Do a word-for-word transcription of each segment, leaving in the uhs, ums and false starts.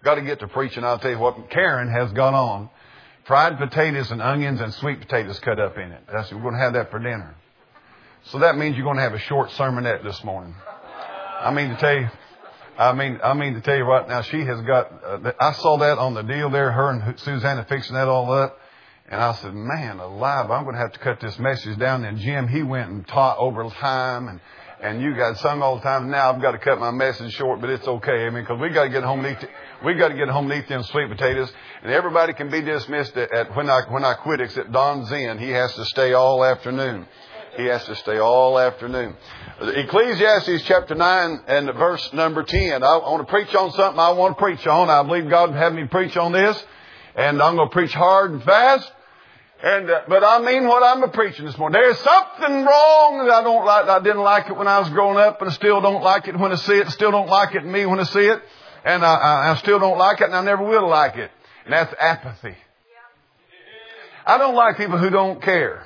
got to get to preaching. I'll tell you what, Karen has got on fried potatoes and onions and sweet potatoes cut up in it. That's, we're going to have that for dinner. So that means you're going to have a short sermonette this morning. I mean to tell you, I mean, I mean to tell you right now, she has got, uh, I saw that on the deal there, her and Susanna fixing that all up. And I said, man, alive, I'm going to have to cut this message down. And Jim, he went and taught over time, and, and you guys sung all the time. Now I've got to cut my message short, but it's okay. I mean, because we got to get home and eat, we got to get home and eat them sweet potatoes. And everybody can be dismissed at, at when I, when I quit, except Don Zen. He has to stay all afternoon. He has to stay all afternoon. Ecclesiastes chapter nine and verse number ten. I want to preach on something I want to preach on. I believe God would have me preach on this. And I'm going to preach hard and fast. And, uh, but I mean what I'm preaching this morning. There's something wrong that I don't like. I didn't like it when I was growing up, and I still don't like it when I see it. Still don't like it in me when I see it. And I, I, I still don't like it, and I never will like it. And that's apathy. I don't like people who don't care.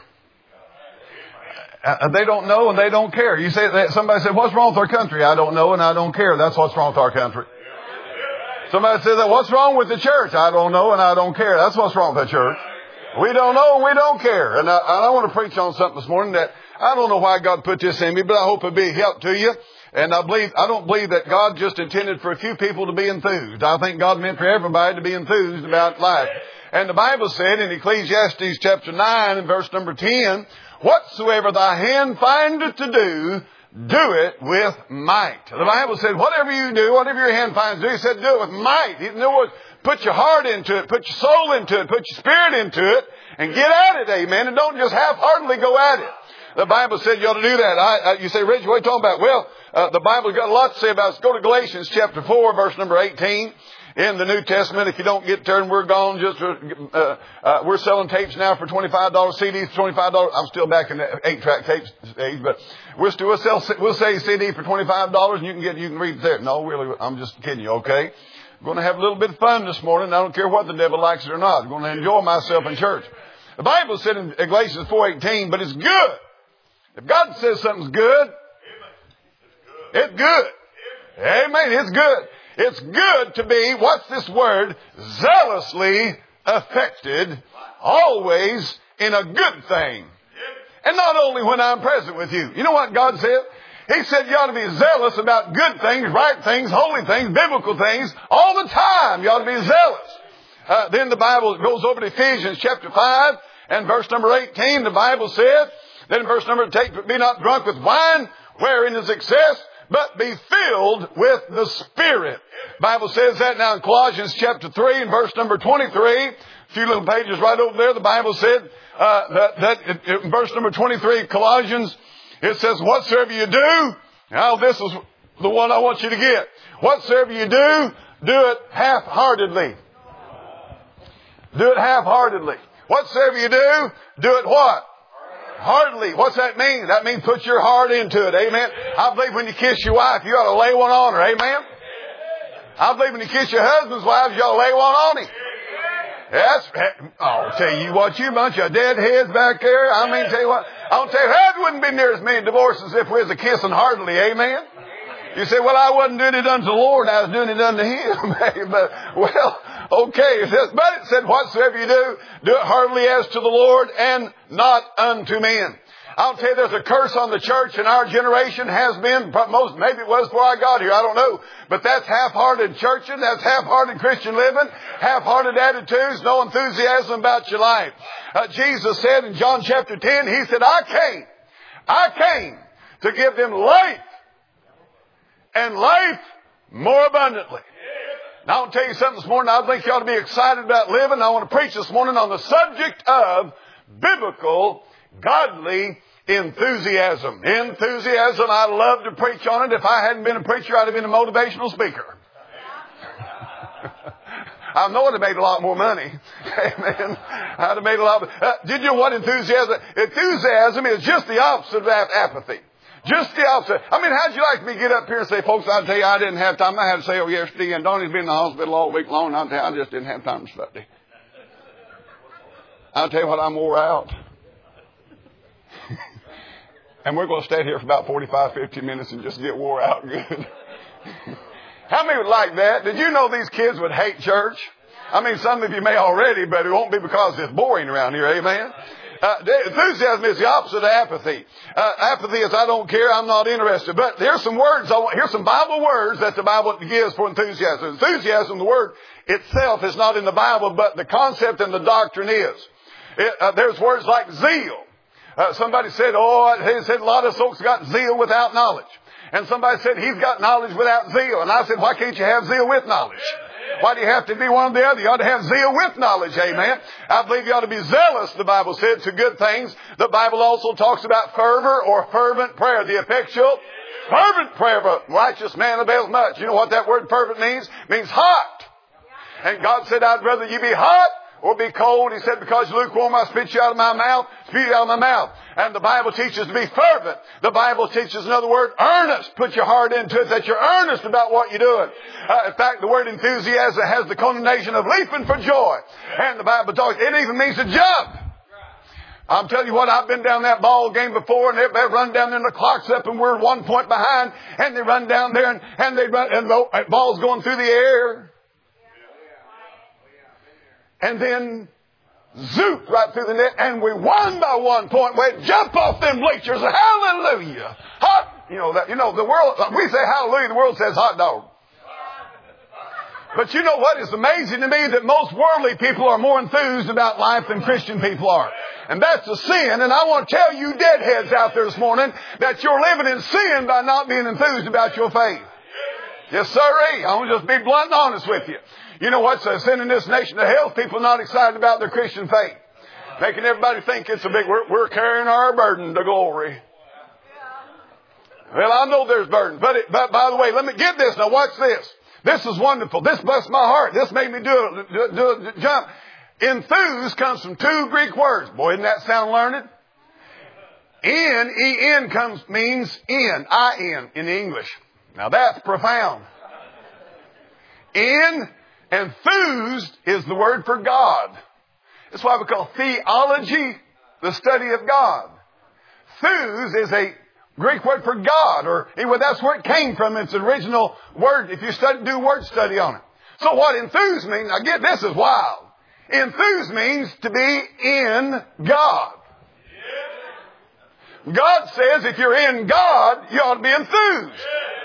Uh, they don't know and they don't care. You say that somebody said, "What's wrong with our country?" I don't know and I don't care. That's what's wrong with our country. Somebody says that, "What's wrong with the church?" I don't know and I don't care. That's what's wrong with the church. We don't know and we don't care. And I, I want to preach on something this morning that I don't know why God put this in me, but I hope it'll be a help to you. And I believe, I don't believe that God just intended for a few people to be enthused. I think God meant for everybody to be enthused about life. And the Bible said in Ecclesiastes chapter nine and verse number ten, "Whatsoever thy hand findeth to do, do it with might." The Bible said, whatever you do, whatever your hand finds to do, he said, do it with might. In other words, put your heart into it, put your soul into it, put your spirit into it, and get at it, amen. And don't just half-heartedly go at it. The Bible said you ought to do that. I, uh, you say, "Rich, what are you talking about?" Well, uh, the Bible's got a lot to say about it. Let's go to Galatians chapter four, verse number eighteen. In the New Testament, if you don't get turned, we're gone. Just uh, uh, we're selling tapes now for twenty-five dollars, C Ds for twenty-five dollars. I'm still back in the eight-track tape stage, but we're still we'll sell we'll say a C D for twenty-five dollars, and you can get you can read it there. No, really, I'm just kidding you. Okay, I'm going to have a little bit of fun this morning. I don't care what the devil likes it or not. I'm going to enjoy myself in church. The Bible said in Galatians four eighteen, but it's good. If God says something's good, it's good. Amen. It's good. It's good to be, what's this word? Zealously affected, always in a good thing. And not only when I'm present with you. You know what God said? He said you ought to be zealous about good things, right things, holy things, biblical things, all the time. You ought to be zealous. Uh, then the Bible goes over to Ephesians chapter five and verse number eighteen. The Bible says, then in verse number eight, "Be not drunk with wine, wherein is excess, but be filled with the Spirit." Bible says that now in Colossians chapter three and verse number twenty-three. A few little pages right over there. The Bible said uh, that, that in verse number twenty-three, Colossians, it says, "Whatsoever you do," now this is the one I want you to get. "Whatsoever you do, do it half-heartedly." Do it half-heartedly. Whatsoever you do, do it what? Heartily. What's that mean? That means put your heart into it. Amen. I believe when you kiss your wife, you ought to lay one on her. Amen. I believe when you kiss your husband's wife, you ought to lay one on him. Yes. I'll tell you what, you bunch of deadheads back there. I mean, tell you what, I'll tell you, that wouldn't be near as many divorces if we was a kissing heartily. Amen. You say, "Well, I wasn't doing it unto the Lord, I was doing it unto Him." But, well, okay. It says, but it said, "Whatsoever you do, do it heartily as to the Lord and not unto men." I'll tell you, there's a curse on the church in our generation, has been, most, maybe it was before I got here, I don't know. But that's half-hearted churching, that's half-hearted Christian living, half-hearted attitudes, no enthusiasm about your life. Uh, Jesus said in John chapter ten, He said, I came, I came to give them life, and life more abundantly. Now, I'll tell you something this morning. I think you ought to be excited about living. I want to preach this morning on the subject of biblical, godly enthusiasm. Enthusiasm, I love to preach on it. If I hadn't been a preacher, I'd have been a motivational speaker. I know I'd have made a lot more money. Amen. I'd have made a lot. Of, uh, did you know what enthusiasm? Enthusiasm is just the opposite of apathy. Just the opposite. I mean, how'd you like me to get up here and say, "Folks, I'll tell you, I didn't have time. I had to say oh yesterday, and Donnie's been in the hospital all week long, and I'll tell you, I just didn't have time to study." I'll tell you what, I'm wore out. And we're going to stay here for about forty-five, fifty minutes and just get wore out good. How many would like that? Did you know these kids would hate church? I mean, some of you may already, but it won't be because it's boring around here. Amen. Uh, enthusiasm is the opposite of apathy. Uh, apathy is I don't care, I'm not interested. But here's some words, I want, here's some Bible words that the Bible gives for enthusiasm. Enthusiasm, the word itself is not in the Bible, but the concept and the doctrine is. It, uh, there's words like zeal. Uh, somebody said, oh, he said a lot of folks got zeal without knowledge. And somebody said he's got knowledge without zeal. And I said, why can't you have zeal with knowledge? Why do you have to be one or the other? You ought to have zeal with knowledge, amen. I believe you ought to be zealous, the Bible said, to good things. The Bible also talks about fervor or fervent prayer. The effectual, fervent prayer of a righteous man avails much. You know what that word fervent means? It means hot. And God said, I'd rather you be hot or be cold. He said, because you're lukewarm, I spit you out of my mouth, spew you out of my mouth. And the Bible teaches to be fervent. The Bible teaches another word, earnest. Put your heart into it, that you're earnest about what you're doing. Uh, in fact, the word enthusiasm has the connotation of leaping for joy. And the Bible talks, it even means to jump. I'm telling you what, I've been down that ball game before, and they, they run down there and the clock's up and we're one point behind, and they run down there and, and they run, and the ball's going through the air. And then, zoop, right through the net, and we won by one point. We jump off them bleachers, hallelujah. Hot, you know, that, you know, the world, we say hallelujah, the world says hot dog. But you know what is amazing to me? That most worldly people are more enthused about life than Christian people are. And that's a sin, and I want to tell you deadheads out there this morning that you're living in sin by not being enthused about your faith. Yes, sirree. I want to just be blunt and honest with you. You know what's sending this nation to hell? People not excited about their Christian faith. Making everybody think it's a big, we're, we're carrying our burden to glory. Well, I know there's burdens. But, it, but by the way, let me get this. Now watch this. This is wonderful. This blessed my heart. This made me do a, do, do a jump. Enthuse comes from two Greek words. Boy, doesn't that sound learned? N, E N comes, means in, I N in English. Now that's profound. In, enthused is the word for God. That's why we call theology the study of God. Thus is a Greek word for God, or anyway, that's where it came from. It's the original word, if you study, do word study on it. So what enthuse means, now get this is wild. Enthuse means to be in God. God says if you're in God, you ought to be enthused.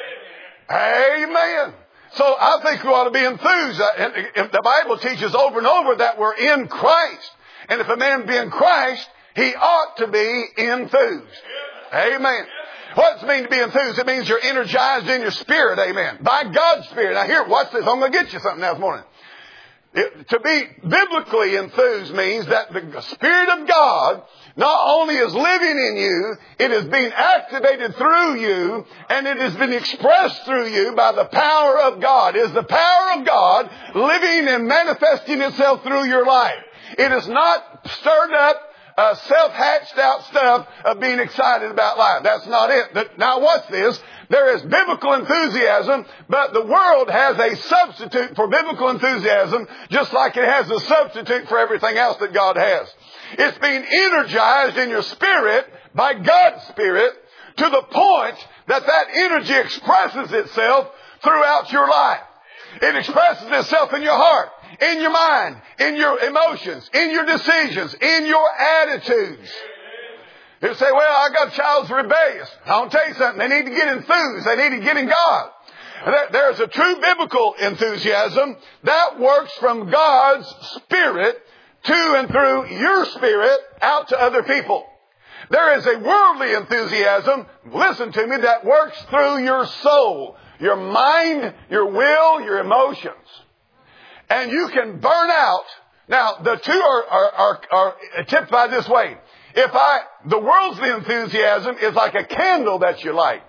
Amen. So I think we ought to be enthused. If the Bible teaches over and over that we're in Christ. And if a man be in Christ, he ought to be enthused. Amen. What does it mean to be enthused? It means you're energized in your spirit. Amen. By God's Spirit. Now here, watch this. I'm going to get you something now this morning. It, to be biblically enthused means that the Spirit of God not only is living in you, it is being activated through you, and it has been expressed through you by the power of God. It is the power of God living and manifesting itself through your life. It is not stirred up, uh, self-hatched out stuff of being excited about life. That's not it. Now watch this. There is biblical enthusiasm, but the world has a substitute for biblical enthusiasm, just like it has a substitute for everything else that God has. It's being energized in your spirit by God's Spirit to the point that that energy expresses itself throughout your life. It expresses itself in your heart, in your mind, in your emotions, in your decisions, in your attitudes. You say, well, I got a child's rebellious. I'll tell you something. They need to get enthused. They need to get in God. There's a true biblical enthusiasm that works from God's Spirit to and through your spirit out to other people. There is a worldly enthusiasm, listen to me, that works through your soul, your mind, your will, your emotions. And you can burn out. Now, the two are, are, are, are typified this way. If I, the world's enthusiasm is like a candle that you light.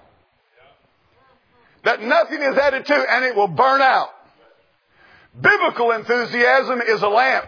That nothing is added to and it will burn out. Biblical enthusiasm is a lamp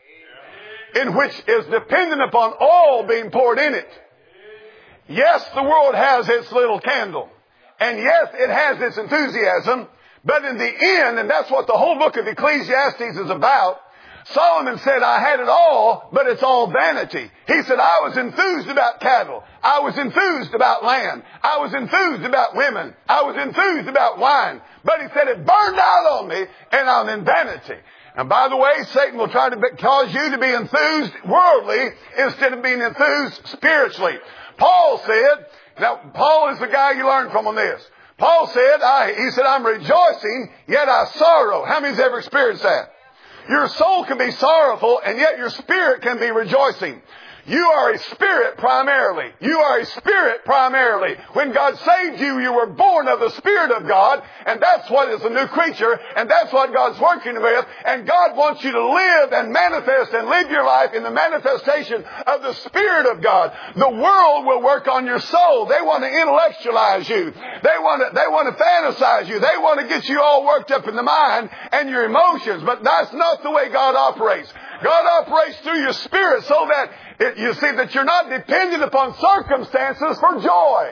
in which is dependent upon oil being poured in it. Yes, the world has its little candle. And yes, it has its enthusiasm. But in the end, and that's what the whole book of Ecclesiastes is about, Solomon said, I had it all, but it's all vanity. He said, I was enthused about cattle. I was enthused about land. I was enthused about women. I was enthused about wine. But he said, it burned out on me, and I'm in vanity. And by the way, Satan will try to be, cause you to be enthused worldly instead of being enthused spiritually. Paul said, now Paul is the guy you learn from on this. Paul said, I, he said, I'm rejoicing, yet I sorrow. How many's ever experienced that? Your soul can be sorrowful, and yet your spirit can be rejoicing. You are a spirit primarily. You are a spirit primarily. When God saved you, you were born of the Spirit of God, and that's what is a new creature, and that's what God's working with, and God wants you to live and manifest and live your life in the manifestation of the Spirit of God. The world will work on your soul. They want to intellectualize you. They want to, they want to fantasize you. They want to get you all worked up in the mind and your emotions, but that's not the way God operates. God operates through your spirit so that it, you see that you're not dependent upon circumstances for joy.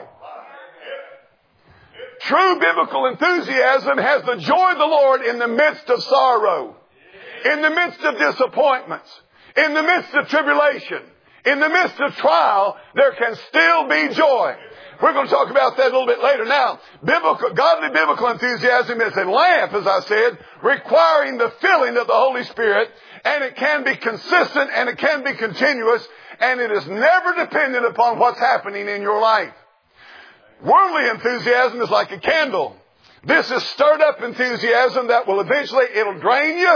True biblical enthusiasm has the joy of the Lord in the midst of sorrow, in the midst of disappointments, in the midst of tribulation, in the midst of trial. There can still be joy. We're going to talk about that a little bit later. Now, biblical, godly biblical enthusiasm is a lamp, as I said, requiring the filling of the Holy Spirit. And it can be consistent and it can be continuous, and it is never dependent upon what's happening in your life. Worldly enthusiasm is like a candle. This is stirred up enthusiasm that will eventually, it'll drain you,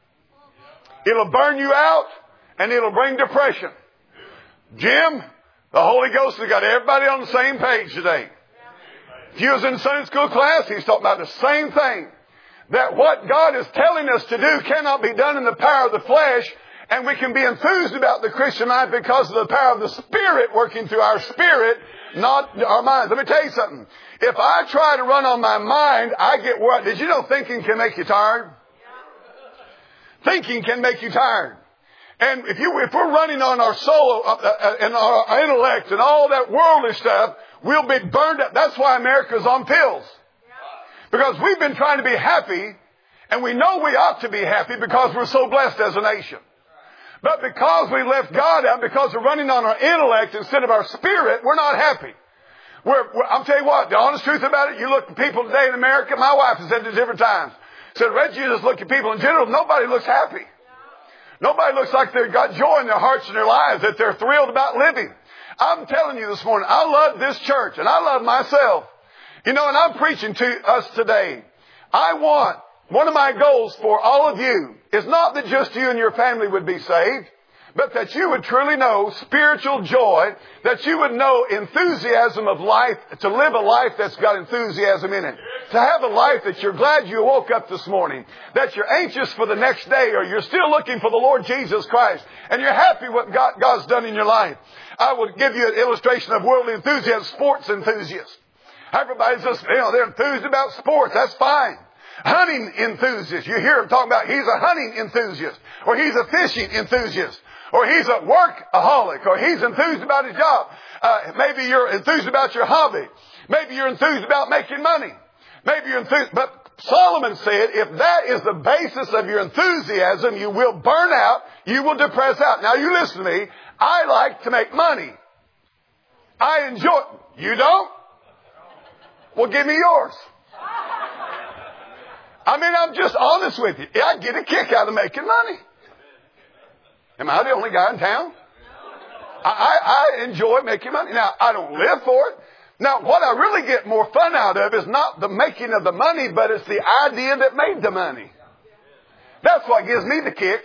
it'll burn you out, and it'll bring depression. Jim, the Holy Ghost has got everybody on the same page today. If you was in Sunday school class, he's talking about the same thing. That what God is telling us to do cannot be done in the power of the flesh, and we can be enthused about the Christian life because of the power of the Spirit working through our spirit, not our minds. Let me tell you something. If I try to run on my mind, I get worried. Did you know thinking can make you tired? Thinking can make you tired. And if you, if we're running on our soul uh, and our intellect and all that worldly stuff, we'll be burned up. That's why America's on pills. Because we've been trying to be happy, and we know we ought to be happy because we're so blessed as a nation. But because we left God out, because we're running on our intellect instead of our spirit, we're not happy. We're, we're, I'll tell you what, the honest truth about it, you look at people today in America, my wife has said it different times. Said, Reggie, you just look at people in general, nobody looks happy. Nobody looks like they've got joy in their hearts and their lives, that they're thrilled about living. I'm telling you this morning, I love this church, and I love myself. You know, and I'm preaching to us today. I want, one of my goals for all of you is not that just you and your family would be saved, but that you would truly know spiritual joy, that you would know enthusiasm of life, to live a life that's got enthusiasm in it. To have a life that you're glad you woke up this morning, that you're anxious for the next day, or you're still looking for the Lord Jesus Christ, and you're happy what God, God's done in your life. I will give you an illustration of worldly enthusiasm, sports enthusiasts. Everybody's just, you know, they're enthused about sports. That's fine. Hunting enthusiasts. You hear them talking about he's a hunting enthusiast, or he's a fishing enthusiast, or he's a workaholic, or he's enthused about his job. Uh, maybe you're enthused about your hobby. Maybe you're enthused about making money. Maybe you're enthused. But Solomon said, if that is the basis of your enthusiasm, you will burn out. You will depress out. Now you listen to me. I like to make money. I enjoy. You don't? Well, give me yours. I mean, I'm just honest with you. I get a kick out of making money. Am I the only guy in town? I, I, I enjoy making money. Now, I don't live for it. Now, what I really get more fun out of is not the making of the money, but it's the idea that made the money. That's what gives me the kick.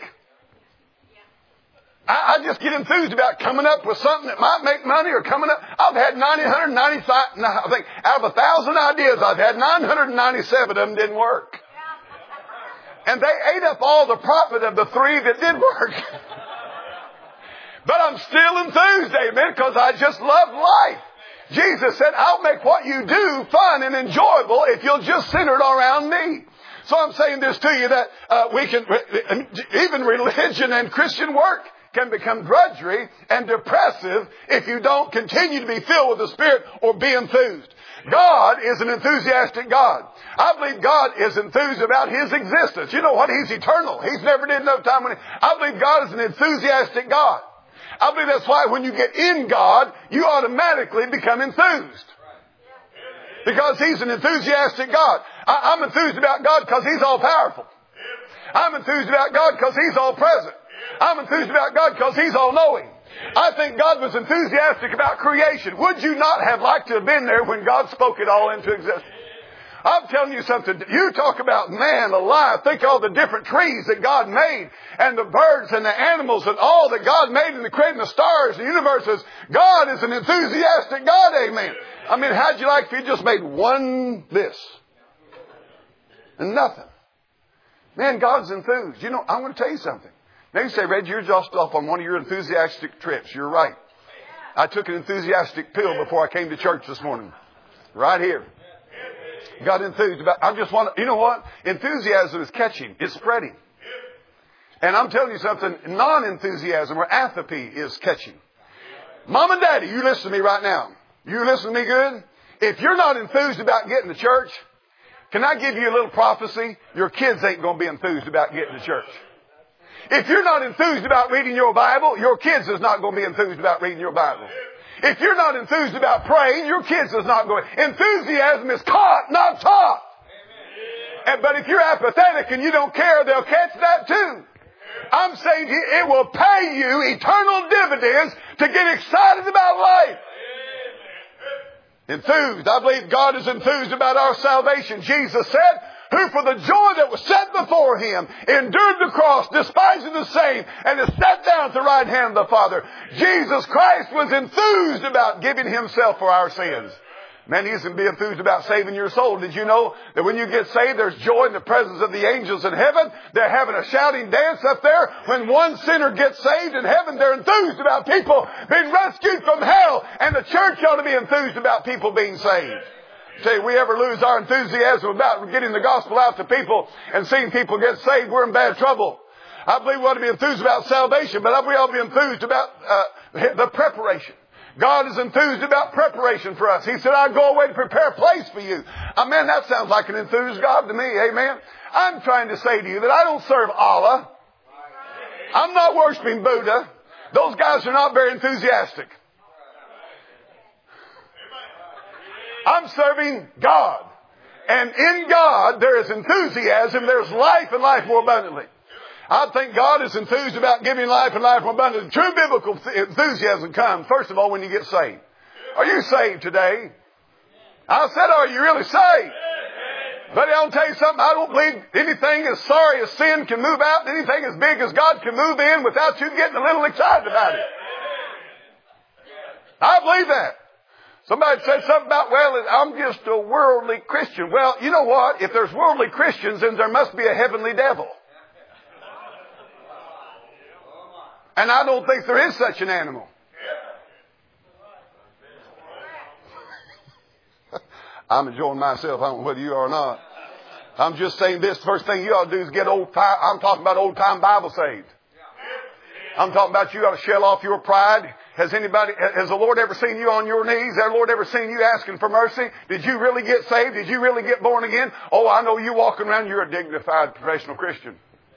I, I just get enthused about coming up with something that might make money, or coming up. I've had nine hundred ninety-five, I think out of a thousand ideas, I've had nine hundred ninety-seven of them didn't work. And they ate up all the profit of the three that did work. But I'm still enthused, amen, because I just love life. Jesus said, I'll make what you do fun and enjoyable if you'll just center it around me. So I'm saying this to you, that uh, we can, even religion and Christian work can become drudgery and depressive if you don't continue to be filled with the Spirit or be enthused. God is an enthusiastic God. I believe God is enthused about His existence. You know what? He's eternal. He's never did enough time when he, I believe God is an enthusiastic God. I believe that's why when you get in God, you automatically become enthused. Because He's an enthusiastic God. I, I'm enthused about God because He's all powerful. I'm enthused about God because He's all present. I'm enthused about God because He's all knowing. I think God was enthusiastic about creation. Would you not have liked to have been there when God spoke it all into existence? I'm telling you something. You talk about man alive. Think of all the different trees that God made, and the birds and the animals and all that God made, and the creating the stars and the universes. God is an enthusiastic God. Amen. I mean, how'd you like if you just made one this and nothing? Man, God's enthused. You know, I'm going to tell you something. Now you say, Reggie, you're just off on one of your enthusiastic trips. You're right. I took an enthusiastic pill before I came to church this morning. Right here. Got enthused about, I just want to, you know what? Enthusiasm is catching. It's spreading. And I'm telling you something, non-enthusiasm or apathy is catching. Mom and Daddy, you listen to me right now. You listen to me good? If you're not enthused about getting to church, can I give you a little prophecy? Your kids ain't going to be enthused about getting to church. If you're not enthused about reading your Bible, your kids is not going to be enthused about reading your Bible. If you're not enthused about praying, your kids is not going. Enthusiasm is caught, not taught. And, but if you're apathetic and you don't care, they'll catch that too. I'm saying to you, it will pay you eternal dividends to get excited about life. Enthused. I believe God is enthused about our salvation. Jesus said, who for the joy that was set before Him endured the cross, despising the same, and is set down at the right hand of the Father. Jesus Christ was enthused about giving Himself for our sins. Man, He's going to be enthused about saving your soul. Did you know that when you get saved, there's joy in the presence of the angels in heaven? They're having a shouting dance up there. When one sinner gets saved in heaven, they're enthused about people being rescued from hell. And the church ought to be enthused about people being saved. Say, if we ever lose our enthusiasm about getting the gospel out to people and seeing people get saved, we're in bad trouble. I believe we ought to be enthused about salvation, but I believe we ought to be enthused about uh, the preparation. God is enthused about preparation for us. He said, I'll go away to prepare a place for you. Oh, man, that sounds like an enthused God to me. Amen. I'm trying to say to you that I don't serve Allah. I'm not worshiping Buddha. Those guys are not very enthusiastic. I'm serving God. And in God, there is enthusiasm. There's life and life more abundantly. I think God is enthused about giving life and life more abundantly. True biblical enthusiasm comes, first of all, when you get saved. Are you saved today? I said, are you really saved? But I'll tell you something. I don't believe anything as sorry as sin can move out, anything as big as God can move in without you getting a little excited about it. I believe that. Somebody said something about, well, I'm just a worldly Christian. Well, you know what? If there's worldly Christians, then there must be a heavenly devil. And I don't think there is such an animal. I'm enjoying myself. I don't know whether you are or not. I'm just saying this. First thing you ought to do is get old time. I'm talking about old time Bible saved. I'm talking about you ought to shell off your pride. Has anybody, has the Lord ever seen you on your knees? Has the Lord ever seen you asking for mercy? Did you really get saved? Did you really get born again? Oh, I know you walking around, you're a dignified professional Christian.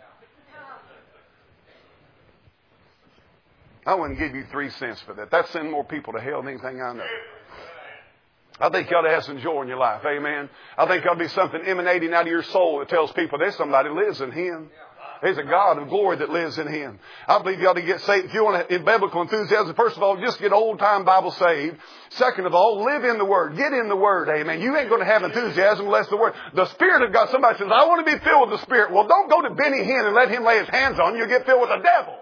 I wouldn't give you three cents for that. That's sending more people to hell than anything I know. I think you ought to have some joy in your life. Amen. I think there ought to be something emanating out of your soul that tells people there's somebody who lives in Him. There's a God of glory that lives in Him. I believe you ought to get saved. If you want to, in biblical enthusiasm, first of all, just get old-time Bible saved. Second of all, live in the Word. Get in the Word. Amen. You ain't going to have enthusiasm unless the Word. The Spirit of God, somebody says, I want to be filled with the Spirit. Well, don't go to Benny Hinn and let him lay his hands on you. You'll get filled with the devil.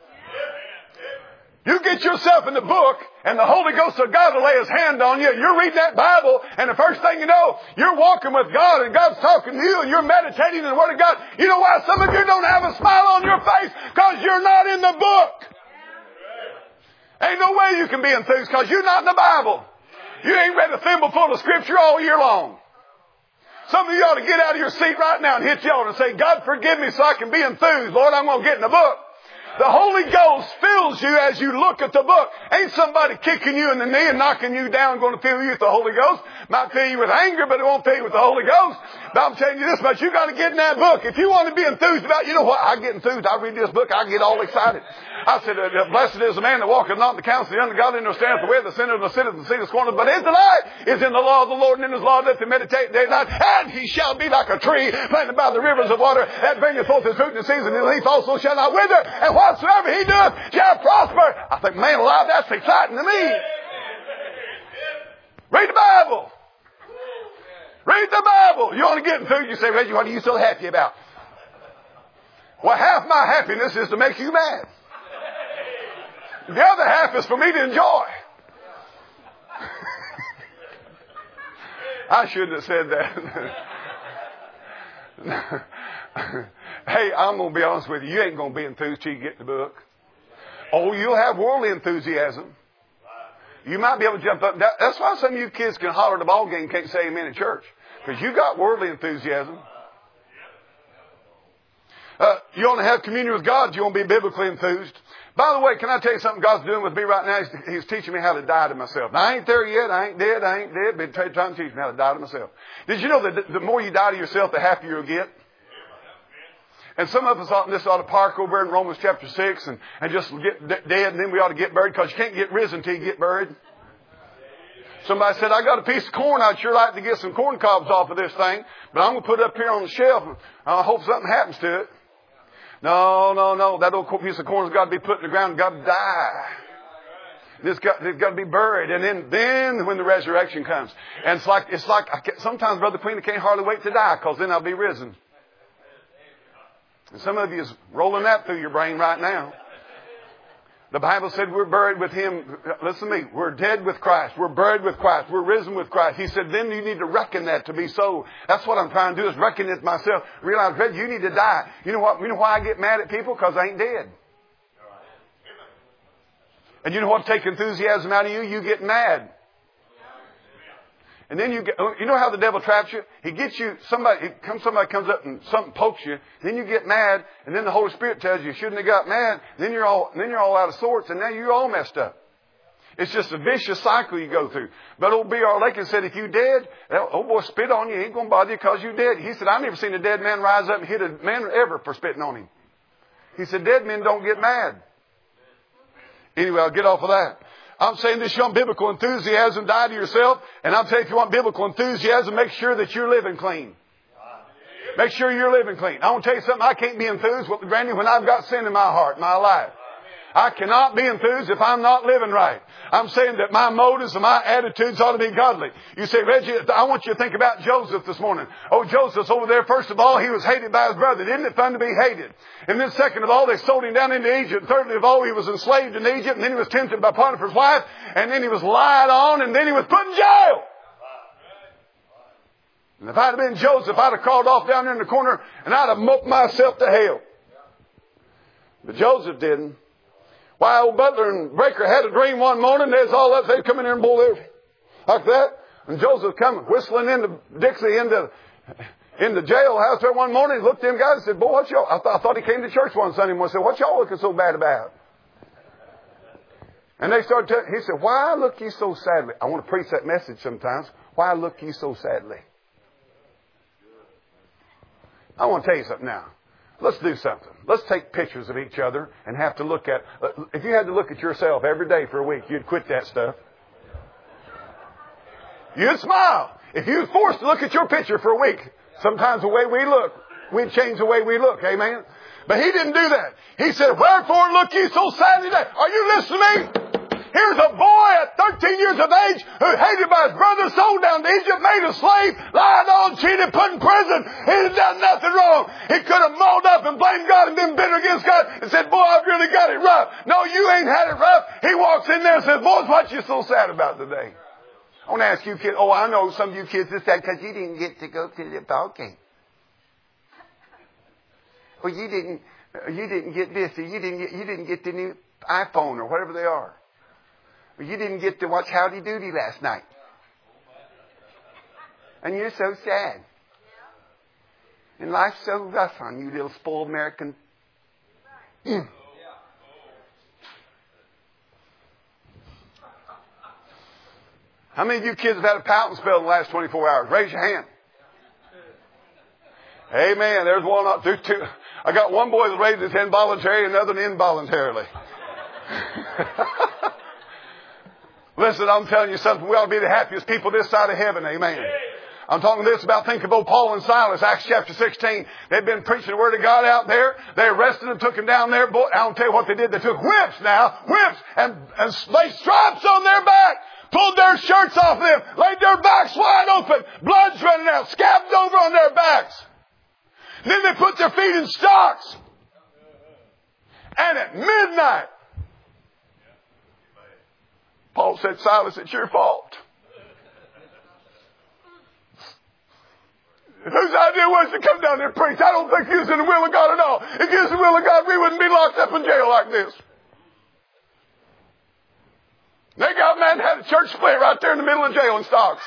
You get yourself in the book, and the Holy Ghost of God will lay His hand on you. You're reading that Bible, and the first thing you know, you're walking with God, and God's talking to you, and you're meditating in the Word of God. You know why some of you don't have a smile on your face? Because you're not in the book. Ain't no way you can be enthused because you're not in the Bible. You ain't read a thimble full of Scripture all year long. Some of you ought to get out of your seat right now and hit y'all and say, God, forgive me so I can be enthused. Lord, I'm going to get in the book. The Holy Ghost fills you as you look at the book. Ain't somebody kicking you in the knee and knocking you down going to fill you with the Holy Ghost. Might fill you with anger, but it won't fill you with the Holy Ghost. But I'm telling you this much, you got to get in that book. If you want to be enthused about, you know what? I get enthused. I read this book, I get all excited. I said, uh, blessed is the man that walketh not in the counsel of the ungodly, nor standeth the way of the sinner, nor sitteth in the seat of the scorners, but his delight is in the law of the Lord, and in his law doth he meditate day and night. And he shall be like a tree planted by the rivers of water, that bringeth forth his fruit in the season, and his leaf also shall not wither, and whatsoever he doeth shall prosper. I think, man alive, that's exciting to me. Read the Bible. Read the Bible. You want to get enthused, you say, Reggie, what are you so happy about? Well, half my happiness is to make you mad. The other half is for me to enjoy. I shouldn't have said that. Hey, I'm going to be honest with you. You ain't going to be enthused till you get the book. Oh, you'll have worldly enthusiasm. You might be able to jump up. That's why some of you kids can holler at the ball game and can't say amen in church. Because you got worldly enthusiasm. Uh, you want to have communion with God, you want to be biblically enthused. By the way, can I tell you something God's doing with me right now? He's, he's teaching me how to die to myself. Now, I ain't there yet. I ain't dead. I ain't dead. But he's trying to teach me how to die to myself. Did you know that the more you die to yourself, the happier you'll get? And some of us ought, this ought to park over in Romans chapter six and, and just get d- dead, and then we ought to get buried, because you can't get risen until you get buried. Somebody said, I got a piece of corn. I'd sure like to get some corn cobs off of this thing, but I'm going to put it up here on the shelf. And I hope something happens to it. No, no, no. That old piece of corn's got to be put in the ground and got to die. It's got, it's got to be buried. And then, then when the resurrection comes. And it's like, it's like, I can't, sometimes, Brother Queen, I can't hardly wait to die, because then I'll be risen. And some of you is rolling that through your brain right now. The Bible said we're buried with Him. Listen to me. We're dead with Christ. We're buried with Christ. We're risen with Christ. He said, then you need to reckon that to be so. That's what I'm trying to do, is reckon it myself. Realize, Red, you need to die. You know what? You know why I get mad at people? Because I ain't dead. And you know what takes enthusiasm out of you? You get mad. And then you get, you know how the devil traps you? He gets you, somebody, comes, somebody comes up and something pokes you. Then you get mad. And then the Holy Spirit tells you you shouldn't have got mad. Then you're all, then you're all out of sorts. And now you're all messed up. It's just a vicious cycle you go through. But old B R Lakin said, if you dead, old boy spit on you. He ain't going to bother you because you dead. He said, I've never seen a dead man rise up and hit a man ever for spitting on him. He said, dead men don't get mad. Anyway, I'll get off of that. I'm saying this, you want biblical enthusiasm, die to yourself. And I'm saying if you want biblical enthusiasm, make sure that you're living clean. Make sure you're living clean. I want to tell you something. I can't be enthused, Granny, when I've got sin in my heart, my life. I cannot be enthused if I'm not living right. I'm saying that my motives and my attitudes ought to be godly. You say, Reggie, I want you to think about Joseph this morning. Oh, Joseph's over there. First of all, he was hated by his brother. Isn't it fun to be hated? And then second of all, they sold him down into Egypt. And thirdly of all, he was enslaved in Egypt. And then he was tempted by Potiphar's wife. And then he was lied on. And then he was put in jail. And if I'd have been Joseph, I'd have crawled off down there in the corner and I'd have moped myself to hell. But Joseph didn't. Why, old Butler and Breaker had a dream one morning. There's all that. They'd come in there and bowl there like that. And Joseph come whistling into Dixie, into, into jailhouse there one morning. He looked at them guys and said, boy, what y'all? I, th- I thought he came to church one Sunday morning and said, what y'all looking so bad about? And they started telling, he said, why look ye so sadly? I want to preach that message sometimes. Why look ye so sadly? I want to tell you something now. Let's do something. Let's take pictures of each other and have to look at... If you had to look at yourself every day for a week, you'd quit that stuff. You'd smile. If you were forced to look at your picture for a week, sometimes the way we look, we'd change the way we look. Amen? But he didn't do that. He said, wherefore look ye so sadly today? Are you listening to me? Here's a boy at thirteen years of age who hated by his brother, sold down to Egypt, made a slave, lied on, cheated, put in prison. He had done nothing wrong. He could have mauled up and blamed God and been bitter against God and said, boy, I've really got it rough. No, you ain't had it rough. He walks in there and says, boys, what you so sad about today? I want to ask you kids. Oh, I know some of you kids are sad because you didn't get to go to the ball game. Or you didn't, you didn't get this, or you didn't get, you didn't get the new iPhone or whatever they are. Or you didn't get to watch Howdy Doody last night. And you're so sad. And life's so rough on you, little spoiled American. Mm. How many of you kids have had a pouting spell in the last twenty-four hours? Raise your hand. Amen. There's one, there's two. I got one boy that raised his hand voluntarily and another involuntarily. Listen, I'm telling you something. We ought to be the happiest people this side of heaven. Amen. I'm talking this about, think of old Paul and Silas, Acts chapter sixteen. They've been preaching the word of God out there. They arrested them, took them down there. Boy, I don't tell you what they did. They took whips now, whips, and, and laid stripes on their back, pulled their shirts off them, laid their backs wide open, blood's running out, scabbed over on their backs. Then they put their feet in stocks. And at midnight, Paul said, Silas, it's your fault. Whose idea was to come down there and preach? I don't think he was in the will of God at all. If he was in the will of God, we wouldn't be locked up in jail like this. They got mad and had a church split right there in the middle of jail in stocks.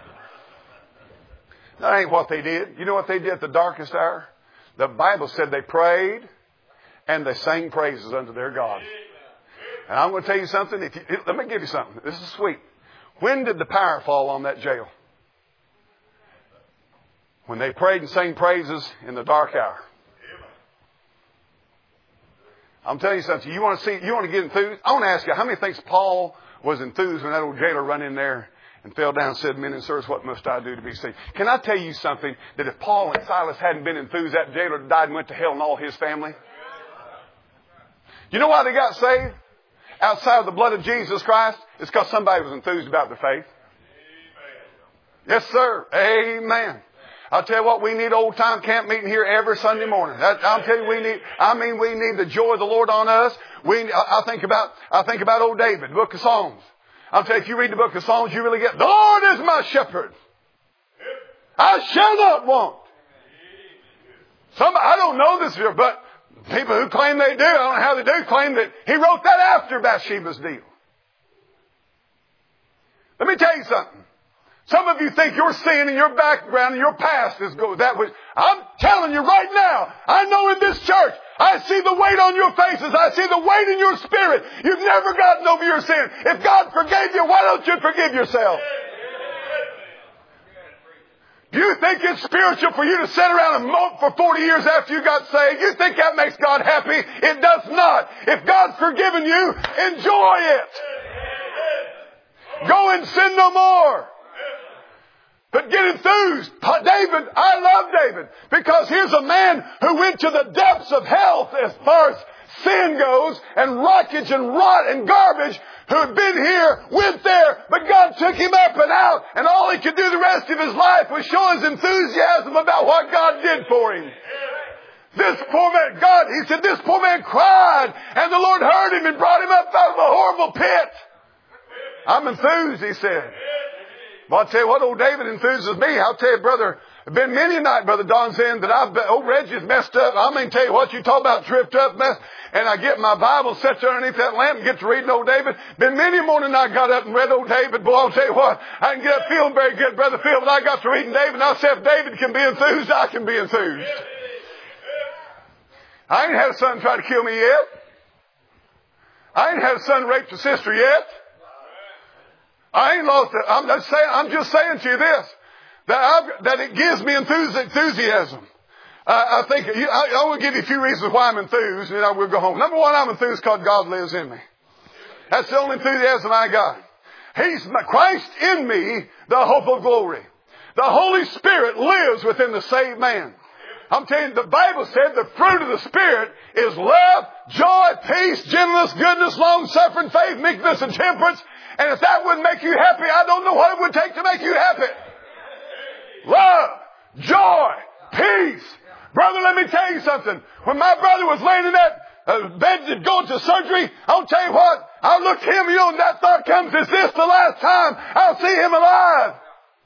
That ain't what they did. You know what they did at the darkest hour? The Bible said they prayed and they sang praises unto their God. And I'm going to tell you something. If you, let me give you something. This is sweet. When did the power fall on that jail? When they prayed and sang praises in the dark hour. I'm telling you something. You want to see? You want to get enthused? I want to ask you, how many thinks Paul was enthused when that old jailer run in there and fell down and said, Men and sirs, what must I do to be saved? Can I tell you something? That if Paul and Silas hadn't been enthused, that jailer died and went to hell and all his family. You know why they got saved? Outside of the blood of Jesus Christ? It's because somebody was enthused about their faith. Yes, sir. Amen. I'll tell you what, we need old time camp meeting here every Sunday morning. That, I'll tell you, we need, I mean, we need the joy of the Lord on us. We, I, I think about, I think about old David, the book of Psalms. I'll tell you, if you read the book of Psalms, you really get, the Lord is my shepherd. I shall not want. Some, I don't know this, but people who claim they do, I don't know how they do, claim that he wrote that after Bathsheba's deal. Let me tell you something. Some of you think your sin and your background and your past is go that way. I'm telling you right now, I know in this church, I see the weight on your faces. I see the weight in your spirit. You've never gotten over your sin. If God forgave you, why don't you forgive yourself? Do you think it's spiritual for you to sit around and mope for forty years after you got saved? You think that makes God happy? It does not. If God's forgiven you, enjoy it. Go and sin no more. But get enthused. David, I love David. Because here's a man who went to the depths of hell as far as sin goes, and wreckage and rot and garbage, who had been here, went there, but God took him up and out, and all he could do the rest of his life was show his enthusiasm about what God did for him. This poor man, God, he said, this poor man cried, and the Lord heard him and brought him up out of a horrible pit. I'm enthused, he said. Well, I'll tell you what, old David enthuses me. I'll tell you, brother, there's been many a night, Brother Don's in, that I've been, old Reggie's messed up. I mean, tell you what, you talk about tripped up, mess, and I get my Bible, set there underneath that lamp and get to reading old David. Been many a morning I got up and read old David. Boy, I'll tell you what, I can get up feeling very good, Brother Phil, but I got to reading David, and I said, if David can be enthused, I can be enthused. I ain't had a son try to kill me yet. I ain't had a son rape a sister yet. I ain't lost it. I'm just saying, I'm just saying to you this, that I've, that it gives me enthusiasm. Uh, I think, I, I will give you a few reasons why I'm enthused, and then I will go home. Number one, I'm enthused because God lives in me. That's the only enthusiasm I got. He's my, Christ in me, the hope of glory. The Holy Spirit lives within the saved man. I'm telling you, the Bible said the fruit of the Spirit is love, joy, peace, gentleness, goodness, long-suffering, faith, meekness, and temperance. And if that wouldn't make you happy, I don't know what it would take to make you happy. Love, joy, peace. Brother, let me tell you something. When my brother was laying in that uh, bed to go to surgery, I'll tell you what, I looked at him, you know, and that thought comes, is this the last time I'll see him alive?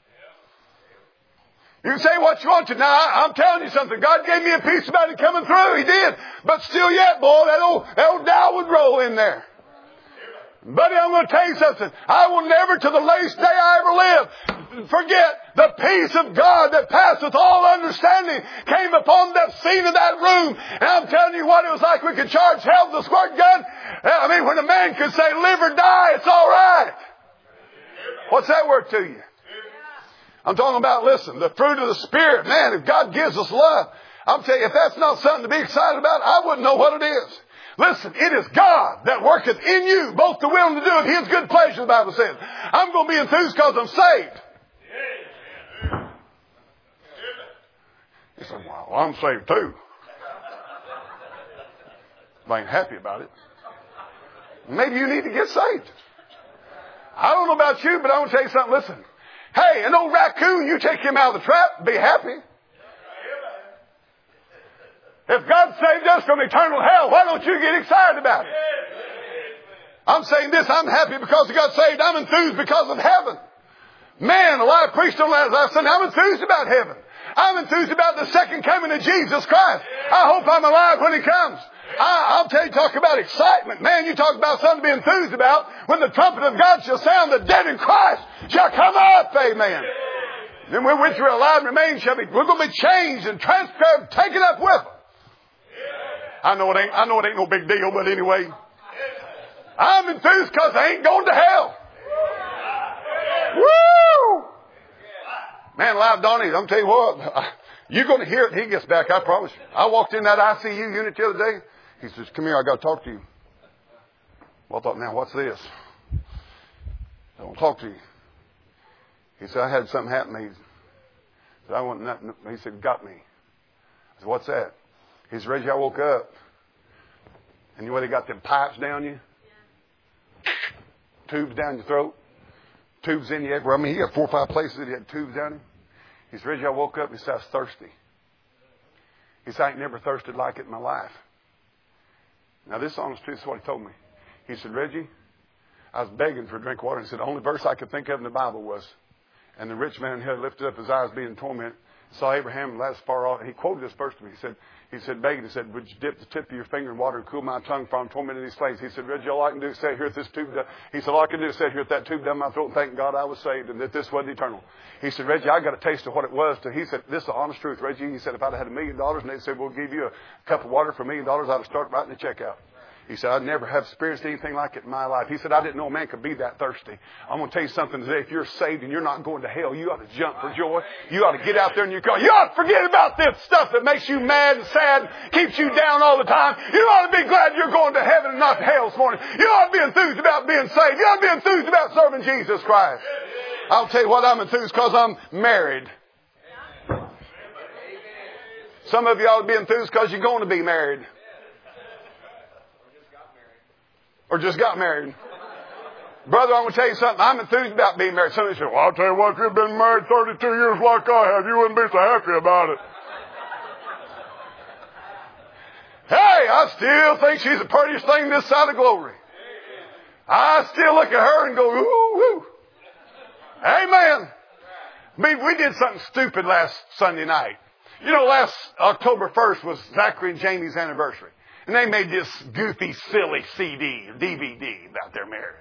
You can say what you want to. Now, I, I'm telling you something. God gave me a peace about it coming through. He did. But still yet, boy, that old, that old Dow would roll in there. Buddy, I'm going to tell you something. I will never, to the latest day I ever live, forget the peace of God that passeth all understanding came upon that scene of that room. And I'm telling you what, it was like we could charge hell with a squirt gun. I mean, when a man could say, live or die, it's all right. What's that worth to you? I'm talking about, listen, the fruit of the Spirit. Man, if God gives us love, I'll tell you, if that's not something to be excited about, I wouldn't know what it is. Listen, it is God that worketh in you, both to will and to do of His good pleasure, the Bible says. I'm going to be enthused because I'm saved. You say, well, I'm saved too. I ain't happy about it. Maybe you need to get saved. I don't know about you, but I want to tell you something. Listen. Hey, an old raccoon, you take him out of the trap, be happy. If God saved us from eternal hell, why don't you get excited about it? I'm saying this, I'm happy because he got saved. I'm enthused because of heaven. Man, a lot of preached on that last Sunday. I'm enthused about heaven. I'm enthused about the second coming of Jesus Christ. I hope I'm alive when He comes. I, I'll tell you, talk about excitement. Man, you talk about something to be enthused about. When the trumpet of God shall sound, the dead in Christ shall come up. Amen. Then we're with you alive and remain shall be. We're going to be changed and transferred, taken up with them. I know it ain't, I know it ain't no big deal, but anyway. I'm enthused because I ain't going to hell. Woo! Man, alive, Donnie, I'm telling you what. You're going to hear it when he gets back, I promise you. I walked in that I C U unit the other day. He says, come here, I got to talk to you. Well, I thought, now what's this? I want to talk to you. He said, I had something happen to me. He said, I want nothing. He said, got me. I said, what's that? He said, Reggie, I woke up. And you know where they got them pipes down you? Yeah. Tubes down your throat. Tubes in you everywhere. I mean, he had four or five places that he had tubes down him. He said, Reggie, I woke up and he said, I was thirsty. He said, I ain't never thirsted like it in my life. Now, this honest truth is what he told me. He said, Reggie, I was begging for a drink of water. He said, the only verse I could think of in the Bible was, and the rich man had lifted up his eyes being tormented, saw Abraham and Lazarus far off. And he quoted this verse to me. He said, he said, begging, he said, would you dip the tip of your finger in water and cool my tongue from tormenting these flames? He said, Reggie, all I can do is sit here at this tube. He said, all I can do is sit here at that tube down my throat and thank God I was saved and that this wasn't eternal. He said, Reggie, I got a taste of what it was. To, he said, this is the honest truth, Reggie. He said, if I'd had a million dollars and they said, we'll give you a cup of water for a million dollars, I'd have started writing the check out. He said, I'd never have experienced anything like it in my life. He said, I didn't know a man could be that thirsty. I'm going to tell you something today. If you're saved and you're not going to hell, you ought to jump for joy. You ought to get out there in your car. You ought to forget about this stuff that makes you mad and sad, keeps you down all the time. You ought to be glad you're going to heaven and not to hell this morning. You ought to be enthused about being saved. You ought to be enthused about serving Jesus Christ. I'll tell you what, I'm enthused because I'm married. Some of you ought to be enthused because you're going to be married. Or just got married. Brother, I'm going to tell you something. I'm enthused about being married. Somebody said, well, I'll tell you what, if you've been married thirty-two years like I have, you wouldn't be so happy about it. Hey, I still think she's the prettiest thing this side of glory. I still look at her and go, ooh, ooh. Amen. I mean, we did something stupid last Sunday night. You know, last October first was Zachary and Jamie's anniversary. And they made this goofy, silly C D, D V D about their marriage.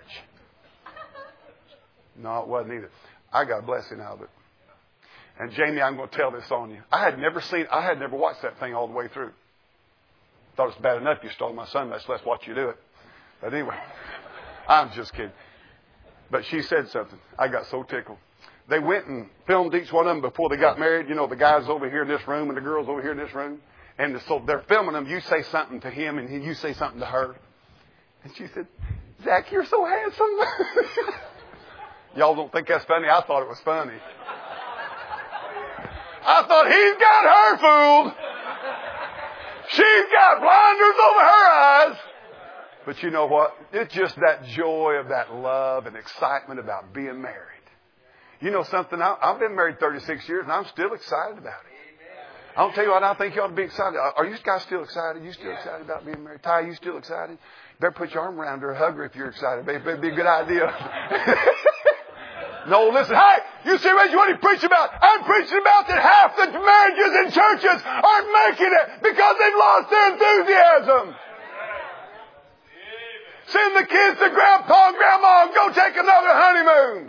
No, it wasn't either. I got a blessing out of it. And Jamie, I'm going to tell this on you. I had never seen, I had never watched that thing all the way through. Thought it's bad enough you stole my Sunday, so let's watch you do it. But anyway, I'm just kidding. But she said something. I got so tickled. They went and filmed each one of them before they got married. You know, the guys over here in this room and the girls over here in this room. And so they're filming them. You say something to him and you say something to her. And she said, Zach, you're so handsome. Y'all don't think that's funny? I thought it was funny. I thought he's got her fooled. She's got blinders over her eyes. But you know what? It's just that joy of that love and excitement about being married. You know something? I've been married thirty-six years and I'm still excited about it. I'll tell you what, I think you ought to be excited. Are you guys still excited? You still excited about being married? Ty, you still excited? You better put your arm around her, hug her if you're excited. It would be a good idea. No, listen. Hey, you see what he preached about? I'm preaching about that half the marriages in churches aren't making it because they've lost their enthusiasm. Send the kids to grandpa and grandma and go take another honeymoon.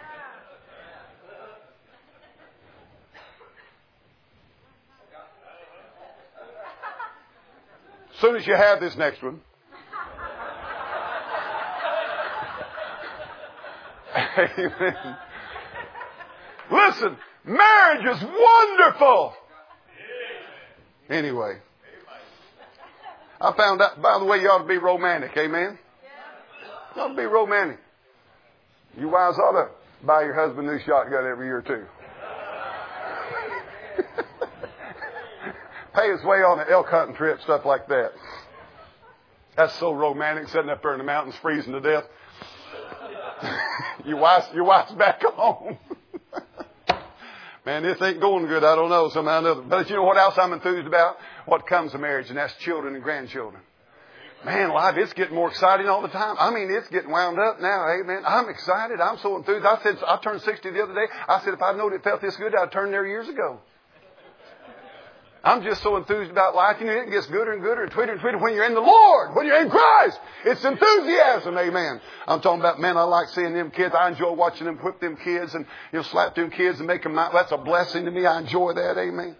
As soon as you have this next one. Amen. Listen, marriage is wonderful. Anyway, I found out, by the way, you ought to be romantic. Amen? You ought to be romantic. You wives ought to buy your husband a new shotgun every year, too. Pay his way on an elk hunting trip, stuff like that. That's so romantic, sitting up there in the mountains freezing to death. your, wife's, your wife's back home. Man, this ain't going good. I don't know. Somehow or another. But you know what else I'm enthused about? What comes to marriage, and that's children and grandchildren. Man, life, it's getting more exciting all the time. I mean, it's getting wound up now. Amen. I'm excited. I'm so enthused. I said, I turned sixty the other day. I said, if I'd known it felt this good, I'd turned there years ago. I'm just so enthused about life. You know, it gets gooder and gooder and tweeter and tweeter when you're in the Lord, when you're in Christ. It's enthusiasm, amen. I'm talking about, man, I like seeing them kids. I enjoy watching them whip them kids and, you know, slap them kids and make them out. That's a blessing to me. I enjoy that, amen.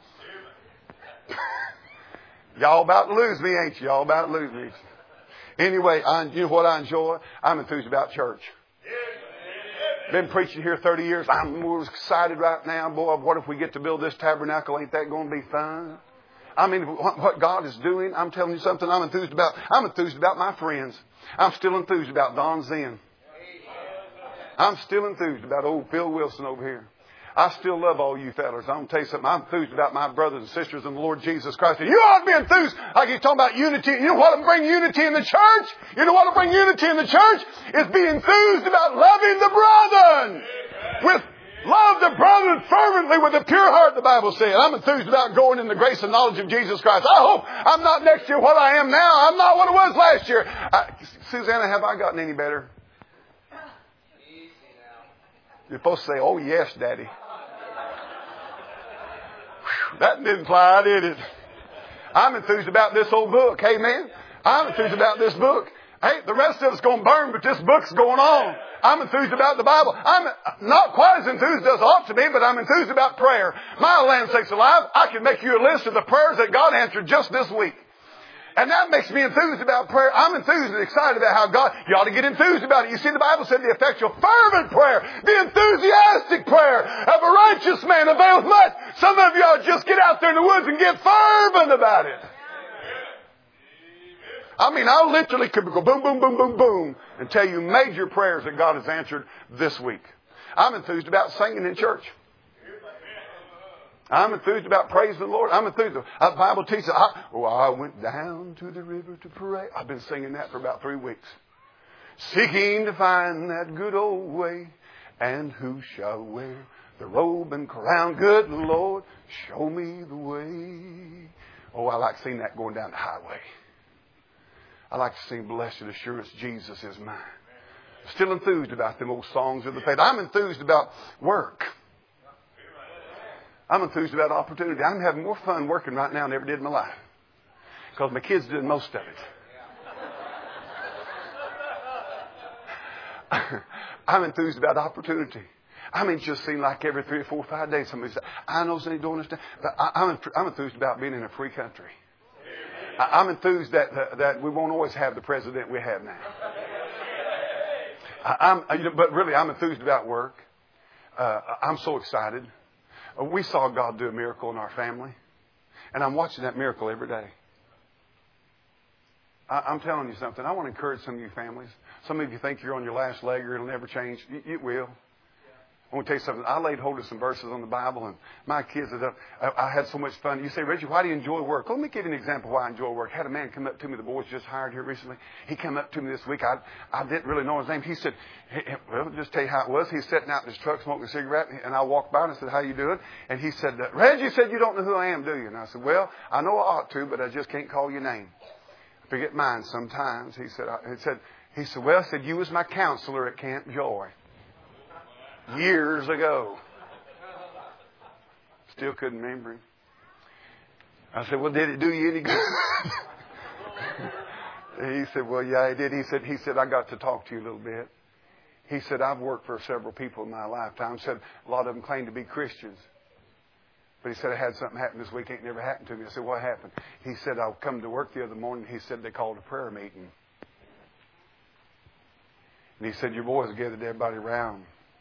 Y'all about to lose me, ain't you? Y'all about to lose me. Anyway, I, you know what I enjoy? I'm enthused about church. Been preaching here thirty years. I'm more excited right now. Boy, what if we get to build this tabernacle? Ain't that going to be fun? I mean, what God is doing, I'm telling you something I'm enthused about. I'm enthused about my friends. I'm still enthused about Don Zen. I'm still enthused about old Phil Wilson over here. I still love all you fellas. I'm going to tell you something. I'm enthused about my brothers and sisters in the Lord Jesus Christ. And you ought to be enthused. Like he's talking about unity. You know what will bring unity in the church? You know what will bring unity in the church? Is be enthused about loving the brethren. With love the brethren fervently with a pure heart, the Bible says. I'm enthused about growing in the grace and knowledge of Jesus Christ. I hope I'm not next year what I am now. I'm not what I was last year. I, Susanna, have I gotten any better? You're supposed to say, oh yes, Daddy. That didn't fly, did it? I'm enthused about this old book. Amen. I'm enthused about this book. Hey, the rest of it's going to burn, but this book's going on. I'm enthused about the Bible. I'm not quite as enthused as I ought to be, but I'm enthused about prayer. My land sakes alive, I can make you a list of the prayers that God answered just this week. And that makes me enthused about prayer. I'm enthused and excited about how God, you ought to get enthused about it. You see, the Bible said the effectual fervent prayer, the enthusiastic prayer of a righteous man availeth much. Some of you ought to just get out there in the woods and get fervent about it. I mean, I literally could go boom, boom, boom, boom, boom and tell you major prayers that God has answered this week. I'm enthused about singing in church. I'm enthused about praising the Lord. I'm enthused. The Bible teaches, I, oh, I went down to the river to pray. I've been singing that for about three weeks. Seeking to find that good old way. And who shall wear the robe and crown? Good Lord, show me the way. Oh, I like seeing that going down the highway. I like to sing Blessed Assurance, Jesus is mine. Still enthused about them old songs of the faith. I'm enthused about work. I'm enthused about opportunity. I'm having more fun working right now than I ever did in my life. Because my kids did most of it. I'm enthused about opportunity. I mean, it just seems like every three or four or five days somebody says, I know they don't understand. But I, I'm, I'm enthused about being in a free country. I, I'm enthused that, that, that we won't always have the president we have now. I, I'm, you know, but really, I'm enthused about work. Uh, I'm so excited. We saw God do a miracle in our family. And I'm watching that miracle every day. I, I'm telling you something. I want to encourage some of you families. Some of you think you're on your last leg or it'll never change. It, it will. I want to tell you something. I laid hold of some verses on the Bible, and my kids, I, I had so much fun. You say, Reggie, why do you enjoy work? Let me give you an example why I enjoy work. I had a man come up to me. The boys just hired here recently. He came up to me this week. I I didn't really know his name. He said, hey, well, just tell you how it was. He's sitting out in his truck smoking a cigarette, and I walked by and I said, how you doing? And he said, Reggie said, you don't know who I am, do you? And I said, well, I know I ought to, but I just can't call your name. I forget mine sometimes. He said, I, he said, he said, well, I said, you was my counselor at Camp Joy. Years ago. Still couldn't remember him. I said, well, did it do you any good? He said, well, yeah, it did. He said, he said, I got to talk to you a little bit. He said, I've worked for several people in my lifetime. He said, a lot of them claim to be Christians. But he said, I had something happen this week. It never happened to me. I said, what happened? He said, I'll come to work the other morning. He said, they called a prayer meeting. And he said, your boys gathered everybody around.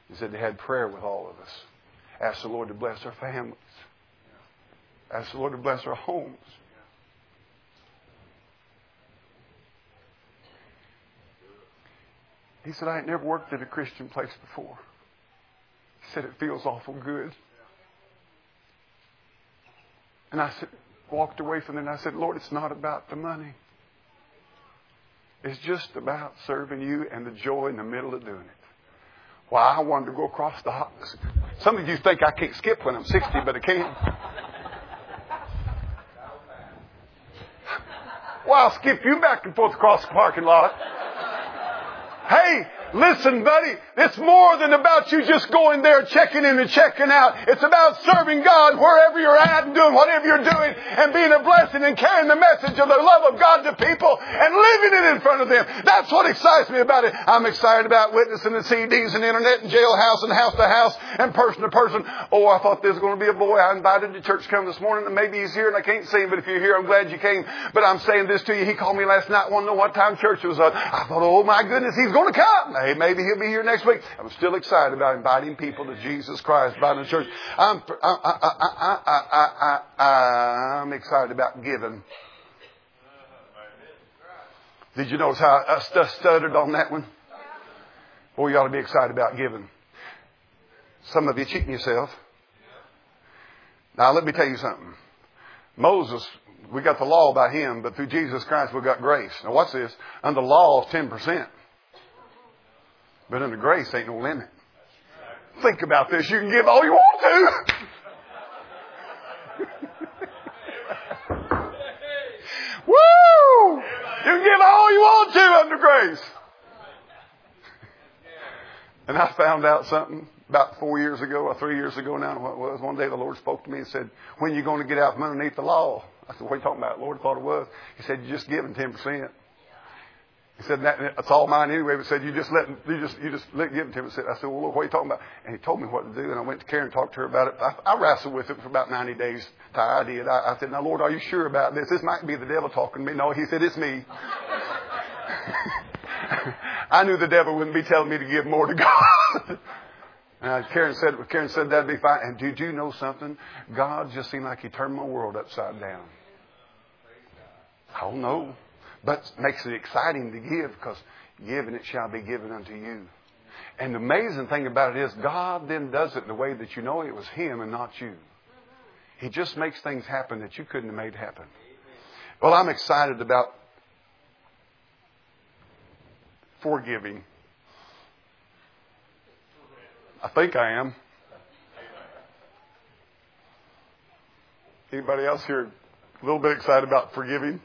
He said they had prayer with all of us. Ask the Lord to bless our families. Ask the Lord to bless our homes. He said, I ain't never worked at a Christian place before. He said, it feels awful good. And I said, walked away from it and I said, Lord, it's not about the money. It's just about serving you and the joy in the middle of doing it. Well, I wanted to go across the hot. Some of you think I can't skip when I'm sixty, but I can. Well, I'll skip you back and forth across the parking lot. Hey, listen, buddy, it's more than about you just going there, checking in and checking out. It's about serving God wherever you're at and doing whatever you're doing and being a blessing and carrying the message of the love of God to people and living it in front of them. That's what excites me about it. I'm excited about witnessing the C Ds and internet and jailhouse and house to house and person to person. Oh, I thought there was going to be a boy I invited to church to come this morning, and maybe he's here and I can't see him, but if you're here, I'm glad you came. But I'm saying this to you. He called me last night, wanted to know what time church was on. I thought, oh my goodness, he's going to come. Hey, maybe he'll be here next week. I'm still excited about inviting people to Jesus Christ by the church. I'm, I, I, I, I, I, I, I'm excited about giving. Did you notice how I stuttered on that one? Boy, you ought to be excited about giving. Some of you cheating yourself. Now, let me tell you something. Moses, we got the law by him, but through Jesus Christ, we got grace. Now, what's this? Under the law, it's ten percent. But under grace, ain't no limit. Think about this. You can give all you want to. Woo! You can give all you want to under grace. And I found out something about four years ago, or three years ago now, what it was. One day the Lord spoke to me and said, when are you going to get out from underneath the law? I said, what are you talking about, Lord? I thought it was. He said, you're just giving ten percent. He said, that, that's all mine anyway. But said, you just let, you just, you just let, give it to him. I said, I said, well, Lord, what are you talking about? And he told me what to do. And I went to Karen and talked to her about it. I, I wrestled with it for about ninety days. I did. I, I said, now, Lord, are you sure about this? This might be the devil talking to me. No, he said, it's me. I knew the devil wouldn't be telling me to give more to God. And Karen said, Karen said that'd be fine. And did you know something? God just seemed like he turned my world upside down. I don't know. But it makes it exciting to give, because give and it shall be given unto you. And the amazing thing about it is God then does it in the way that you know it was him and not you. He just makes things happen that you couldn't have made happen. Well, I'm excited about forgiving. I think I am. Anybody else here a little bit excited about forgiving?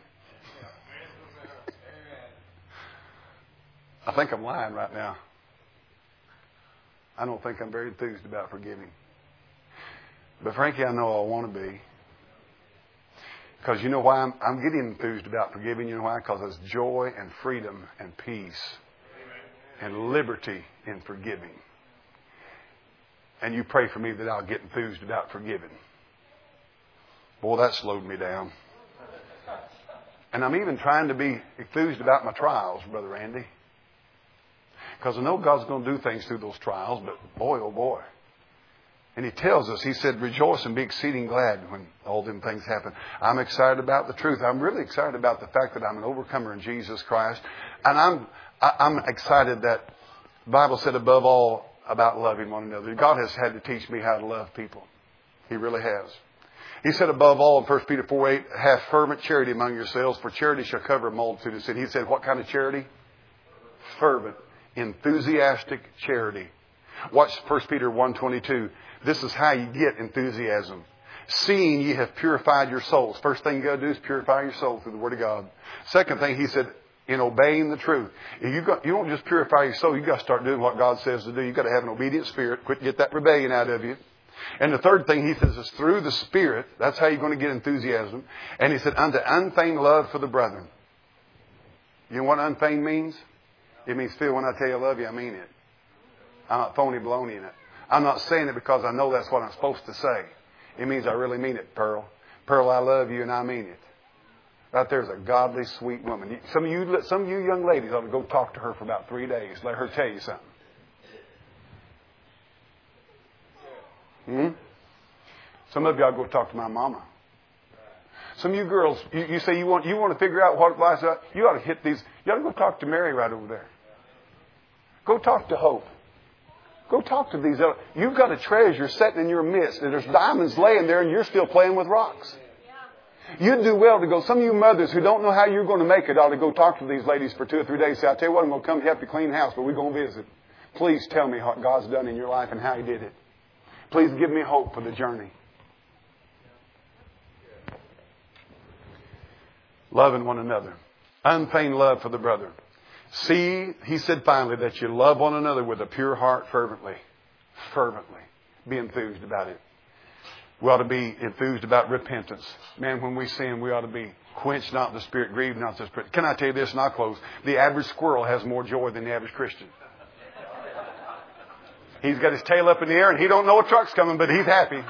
I think I'm lying right now. I don't think I'm very enthused about forgiving. But frankly, I know I want to be. Because you know why I'm, I'm getting enthused about forgiving? You know why? Because there's joy and freedom and peace and liberty in forgiving. And you pray for me that I'll get enthused about forgiving. Boy, that slowed me down. And I'm even trying to be enthused about my trials, Brother Andy. Because I know God's going to do things through those trials, but boy, oh boy. And he tells us, he said, rejoice and be exceeding glad when all them things happen. I'm excited about the truth. I'm really excited about the fact that I'm an overcomer in Jesus Christ. And I'm, I'm excited that the Bible said above all about loving one another. God has had to teach me how to love people. He really has. He said above all in First Peter four eight, have fervent charity among yourselves, for charity shall cover a multitude of sins. He said, what kind of charity? Fervent. Enthusiastic charity. Watch First Peter one twenty-two. This is how you get enthusiasm. Seeing ye have purified your souls. First thing you got to do is purify your soul through the Word of God. Second thing, he said, in obeying the truth. You got, you don't just purify your soul. You got to start doing what God says to do. You got to have an obedient spirit. Quit get that rebellion out of you. And the third thing he says is through the Spirit. That's how you're going to get enthusiasm. And he said, unto unfeigned love for the brethren. You know what unfeigned means? It means, Phil, when I tell you I love you, I mean it. I'm not phony baloney in it. I'm not saying it because I know that's what I'm supposed to say. It means I really mean it, Pearl. Pearl, I love you and I mean it. Right there's a godly, sweet woman. Some of you, some of you young ladies ought to go talk to her for about three days. Let her tell you something. Hmm? Some of y'all go talk to my mama. Some of you girls, you, you say you want you want to figure out what life's about. You ought to hit these. You ought to go talk to Mary right over there. Go talk to Hope. Go talk to these other. You've got a treasure sitting in your midst, and there's diamonds laying there, and you're still playing with rocks. You'd do well to go. Some of you mothers who don't know how you're going to make it ought to go talk to these ladies for two or three days. Say, I'll tell you what, I'm going to come help you clean the house, but we're going to visit. Please tell me what God's done in your life and how He did it. Please give me hope for the journey. Loving one another. Unfeigned love for the brother. See, he said finally, that you love one another with a pure heart fervently. Fervently. Be enthused about it. We ought to be enthused about repentance. Man, when we sin, we ought to be quench not the Spirit, grieve not the Spirit. Can I tell you this, and I'll close. The average squirrel has more joy than the average Christian. He's got his tail up in the air and he don't know a truck's coming, but he's happy.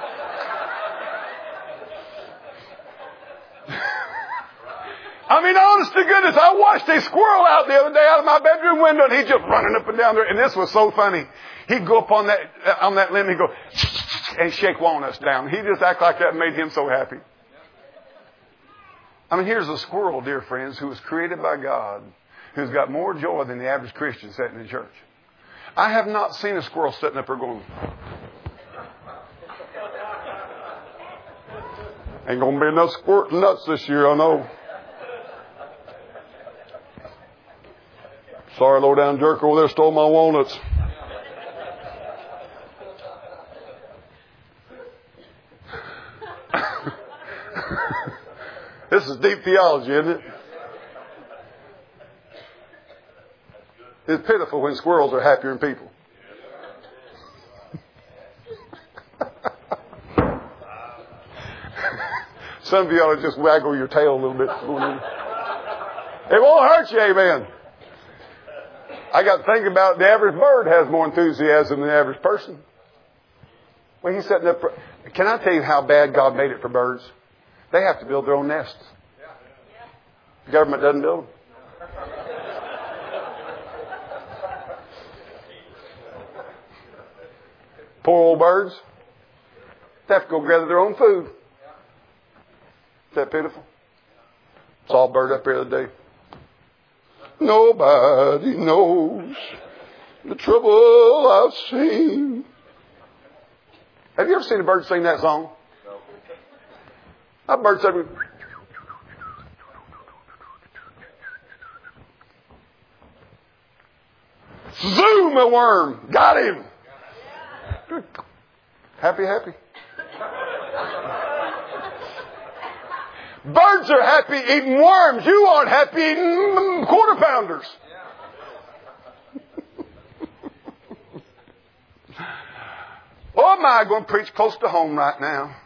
I mean, honest to goodness, I watched a squirrel out the other day out of my bedroom window, and he's just running up and down there. And this was so funny. He'd go up on that on that limb, he'd go and shake walnuts down. He just act like that made him so happy. I mean, here's a squirrel, dear friends, who was created by God, who's got more joy than the average Christian sitting in church. I have not seen a squirrel sitting up there going, ain't going to be enough squirting nuts this year, I know. Sorry, low down jerk over there stole my walnuts. This is deep theology, isn't it? It's pitiful when squirrels are happier than people. Some of you ought to just waggle your tail a little bit. It won't hurt you, amen. I got to think about it. The average bird has more enthusiasm than the average person. When he's setting up, for, can I tell you how bad God made it for birds? They have to build their own nests. The government doesn't build them. Poor old birds. They have to go gather their own food. Is that pitiful? Saw a bird up here the other day. Nobody knows the trouble I've seen. Have you ever seen a bird sing that song? No. That bird said, zoom, a worm. Got him. Happy, happy. Birds are happy eating worms. You aren't happy eating quarter pounders. Oh, am I going to preach close to home right now?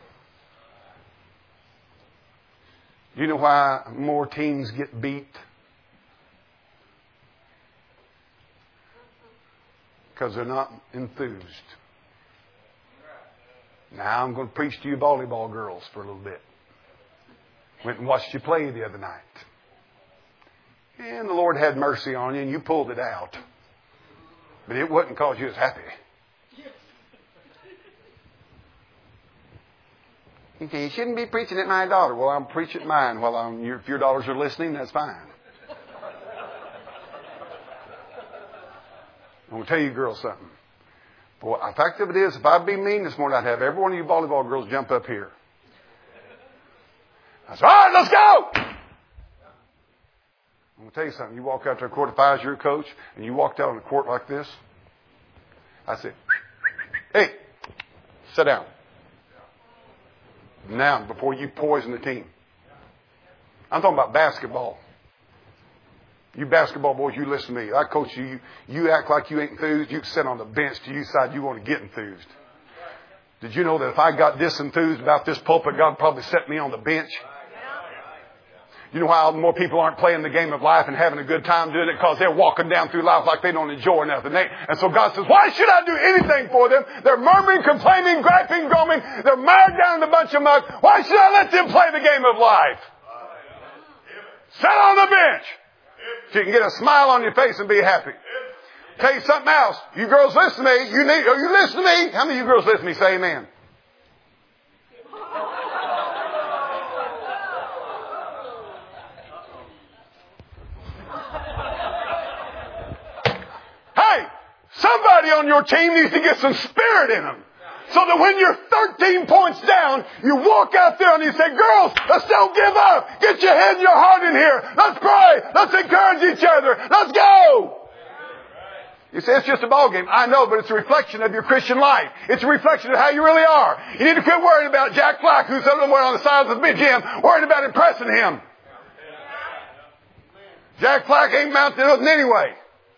You know why more teams get beat? Because they're not enthused. Now I'm going to preach to you volleyball girls for a little bit. Went and watched you play the other night. And the Lord had mercy on you and you pulled it out. But it wasn't because you was happy. Okay, you shouldn't be preaching at my daughter. Well, I'm preaching at mine. While I'm, if your daughters are listening, that's fine. I'm going to tell you girls something. Boy, the fact of it is, if I'd be mean this morning, I'd have every one of you volleyball girls jump up here. I said, all right, let's go! I'm going to tell you something. You walk out to a court, if I was your coach, and you walked out on a court like this, I said, hey, sit down. Now, before you poison the team. I'm talking about basketball. You basketball boys, you listen to me. I coach you. You, you act like you ain't enthused. You sit on the bench till you decide you want to get enthused. Did you know that if I got this enthused about this pulpit, God probably set me on the bench? You know why more people aren't playing the game of life and having a good time doing it? Because they're walking down through life like they don't enjoy nothing. They, and so God says, why should I do anything for them? They're murmuring, complaining, griping, groaning. They're mired down in a bunch of muck. Why should I let them play the game of life? Sit on the bench so you can get a smile on your face and be happy. Tell you something else. You girls listen to me. You need, are you listening to me? How many of you girls listen to me? Say amen. Hey, somebody on your team needs to get some spirit in them. So that when you're thirteen points down, you walk out there and you say, girls, let's don't give up. Get your head and your heart in here. Let's pray. Let's encourage each other. Let's go. You say, it's just a ball game. I know, but it's a reflection of your Christian life. It's a reflection of how you really are. You need to quit worrying about Jack Black, who's somewhere on the side of the gym, worrying about impressing him. Jack Black ain't mounting nothing anyway.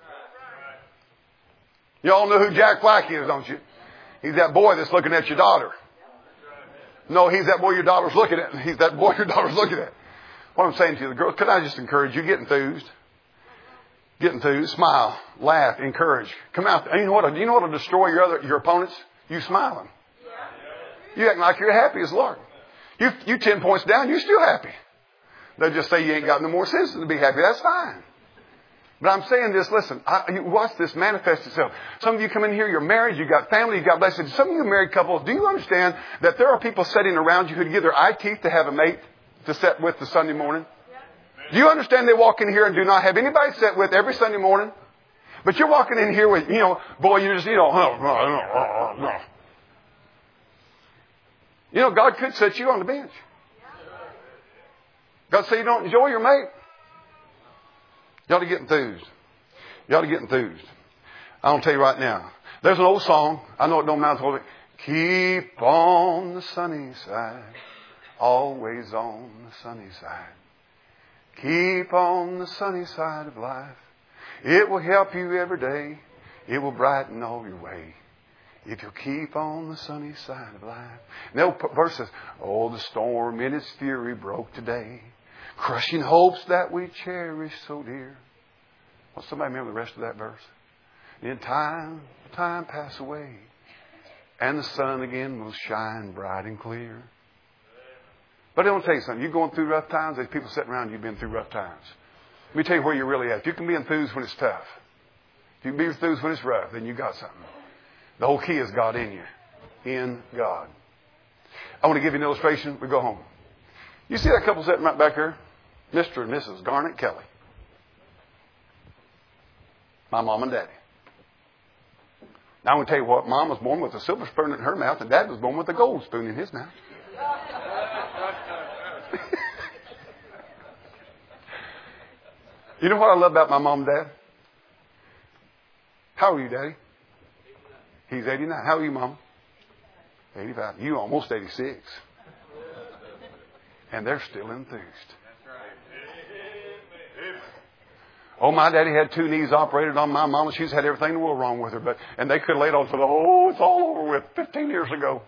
You all know who Jack Black is, don't you? He's that boy that's looking at your daughter. No, he's that boy your daughter's looking at. He's that boy your daughter's looking at. What I'm saying to you, the girls, could I just encourage you, get enthused. Get enthused, smile, laugh, encourage. Come out there. You know what? You know what will destroy your other your opponents? You smiling. You acting like you're happy as Lord. You you ten points down, you're still happy. They'll just say you ain't got no more sense to be happy. That's fine. But I'm saying this, listen, I, you watch this manifest itself. Some of you come in here, you're married, you got family, you got blessed. Some of you married couples, do you understand that there are people sitting around you who'd give their eye teeth to have a mate to sit with the Sunday morning? Do you understand they walk in here and do not have anybody to sit with every Sunday morning? But you're walking in here with, you know, boy, you just, you know, you know, God could set you on the bench. God say you don't enjoy your mate. You ought to get enthused. You ought to get enthused. I'm going to tell you right now. There's an old song. I know it don't matter. Hold it. Keep on the sunny side. Always on the sunny side. Keep on the sunny side of life. It will help you every day. It will brighten all your way. If you'll keep on the sunny side of life. And the old verse says, oh, the storm in its fury broke today. Crushing hopes that we cherish so dear. Well, somebody remember the rest of that verse? In time, time pass away. And the sun again will shine bright and clear. But I want to tell you something. You're going through rough times. There's people sitting around you who've been through rough times. Let me tell you where you're really at. You can be enthused when it's tough. If you can be enthused when it's rough, then you got something. The whole key is God in you. In God. I want to give you an illustration. We go home. You see that couple sitting right back here? Mister and Missus Garnett Kelly. My mom and daddy. Now I want to tell you what. Mom was born with a silver spoon in her mouth and Dad was born with a gold spoon in his mouth. You know what I love about my mom and dad? How are you, Daddy? He's eighty-nine. How are you, Mom? eighty-five. You almost eighty-six. And they're still enthused. Oh, my daddy had two knees operated on my mama. She's had everything in the world wrong with her. But and they could have laid on for the, oh, it's all over with fifteen years ago.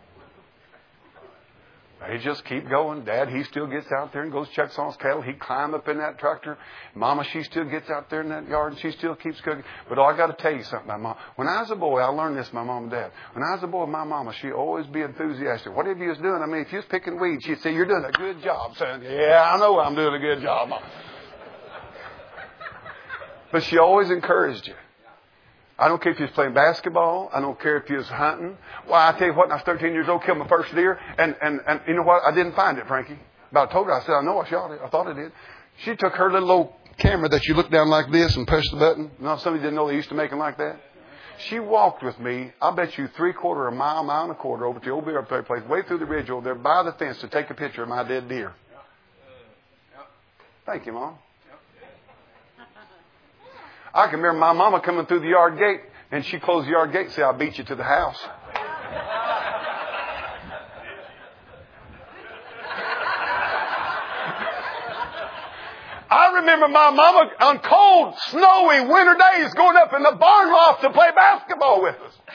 They just keep going. Dad, he still gets out there and goes checks on his cattle. He climbs up in that tractor. Mama, she still gets out there in that yard and she still keeps cooking. But oh, I got to tell you something about Mom. When I was a boy, I learned this from my mom and dad. When I was a boy, my mama, she'd always be enthusiastic. Whatever you was doing, I mean, if you was picking weeds, she'd say, you're doing a good job, son. Yeah, I know I'm doing a good job, Mom. But she always encouraged you. I don't care if you was playing basketball. I don't care if you was hunting. Well, I tell you what, when I was thirteen years old, killed my first deer. And, and, and you know what? I didn't find it, Frankie. But I told her, I said, I know I shot it. I thought I did. She took her little old camera that you look down like this and push the button. Now, some of you didn't know they used to make them like that. She walked with me, I bet you three quarter a mile, mile and a quarter over to the old beer place, way through the ridge over there by the fence to take a picture of my dead deer. Thank you, Mom. I can remember my mama coming through the yard gate, and she closed the yard gate and said, I'll beat you to the house. I remember my mama on cold, snowy winter days going up in the barn loft to play basketball with us.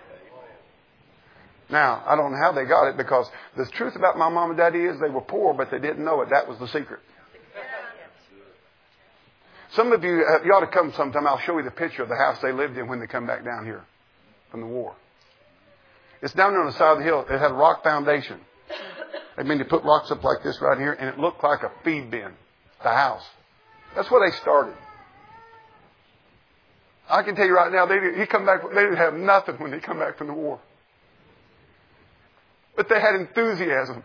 Now, I don't know how they got it, because the truth about my mom and daddy is they were poor, but they didn't know it. That was the secret. Some of you, uh, you ought to come sometime. I'll show you the picture of the house they lived in when they come back down here from the war. It's down there on the side of the hill. It had a rock foundation. I mean, they put rocks up like this right here, and it looked like a feed bin, the house. That's where they started. I can tell you right now, they didn't, he come back, they didn't have nothing when they come back from the war. But they had enthusiasm.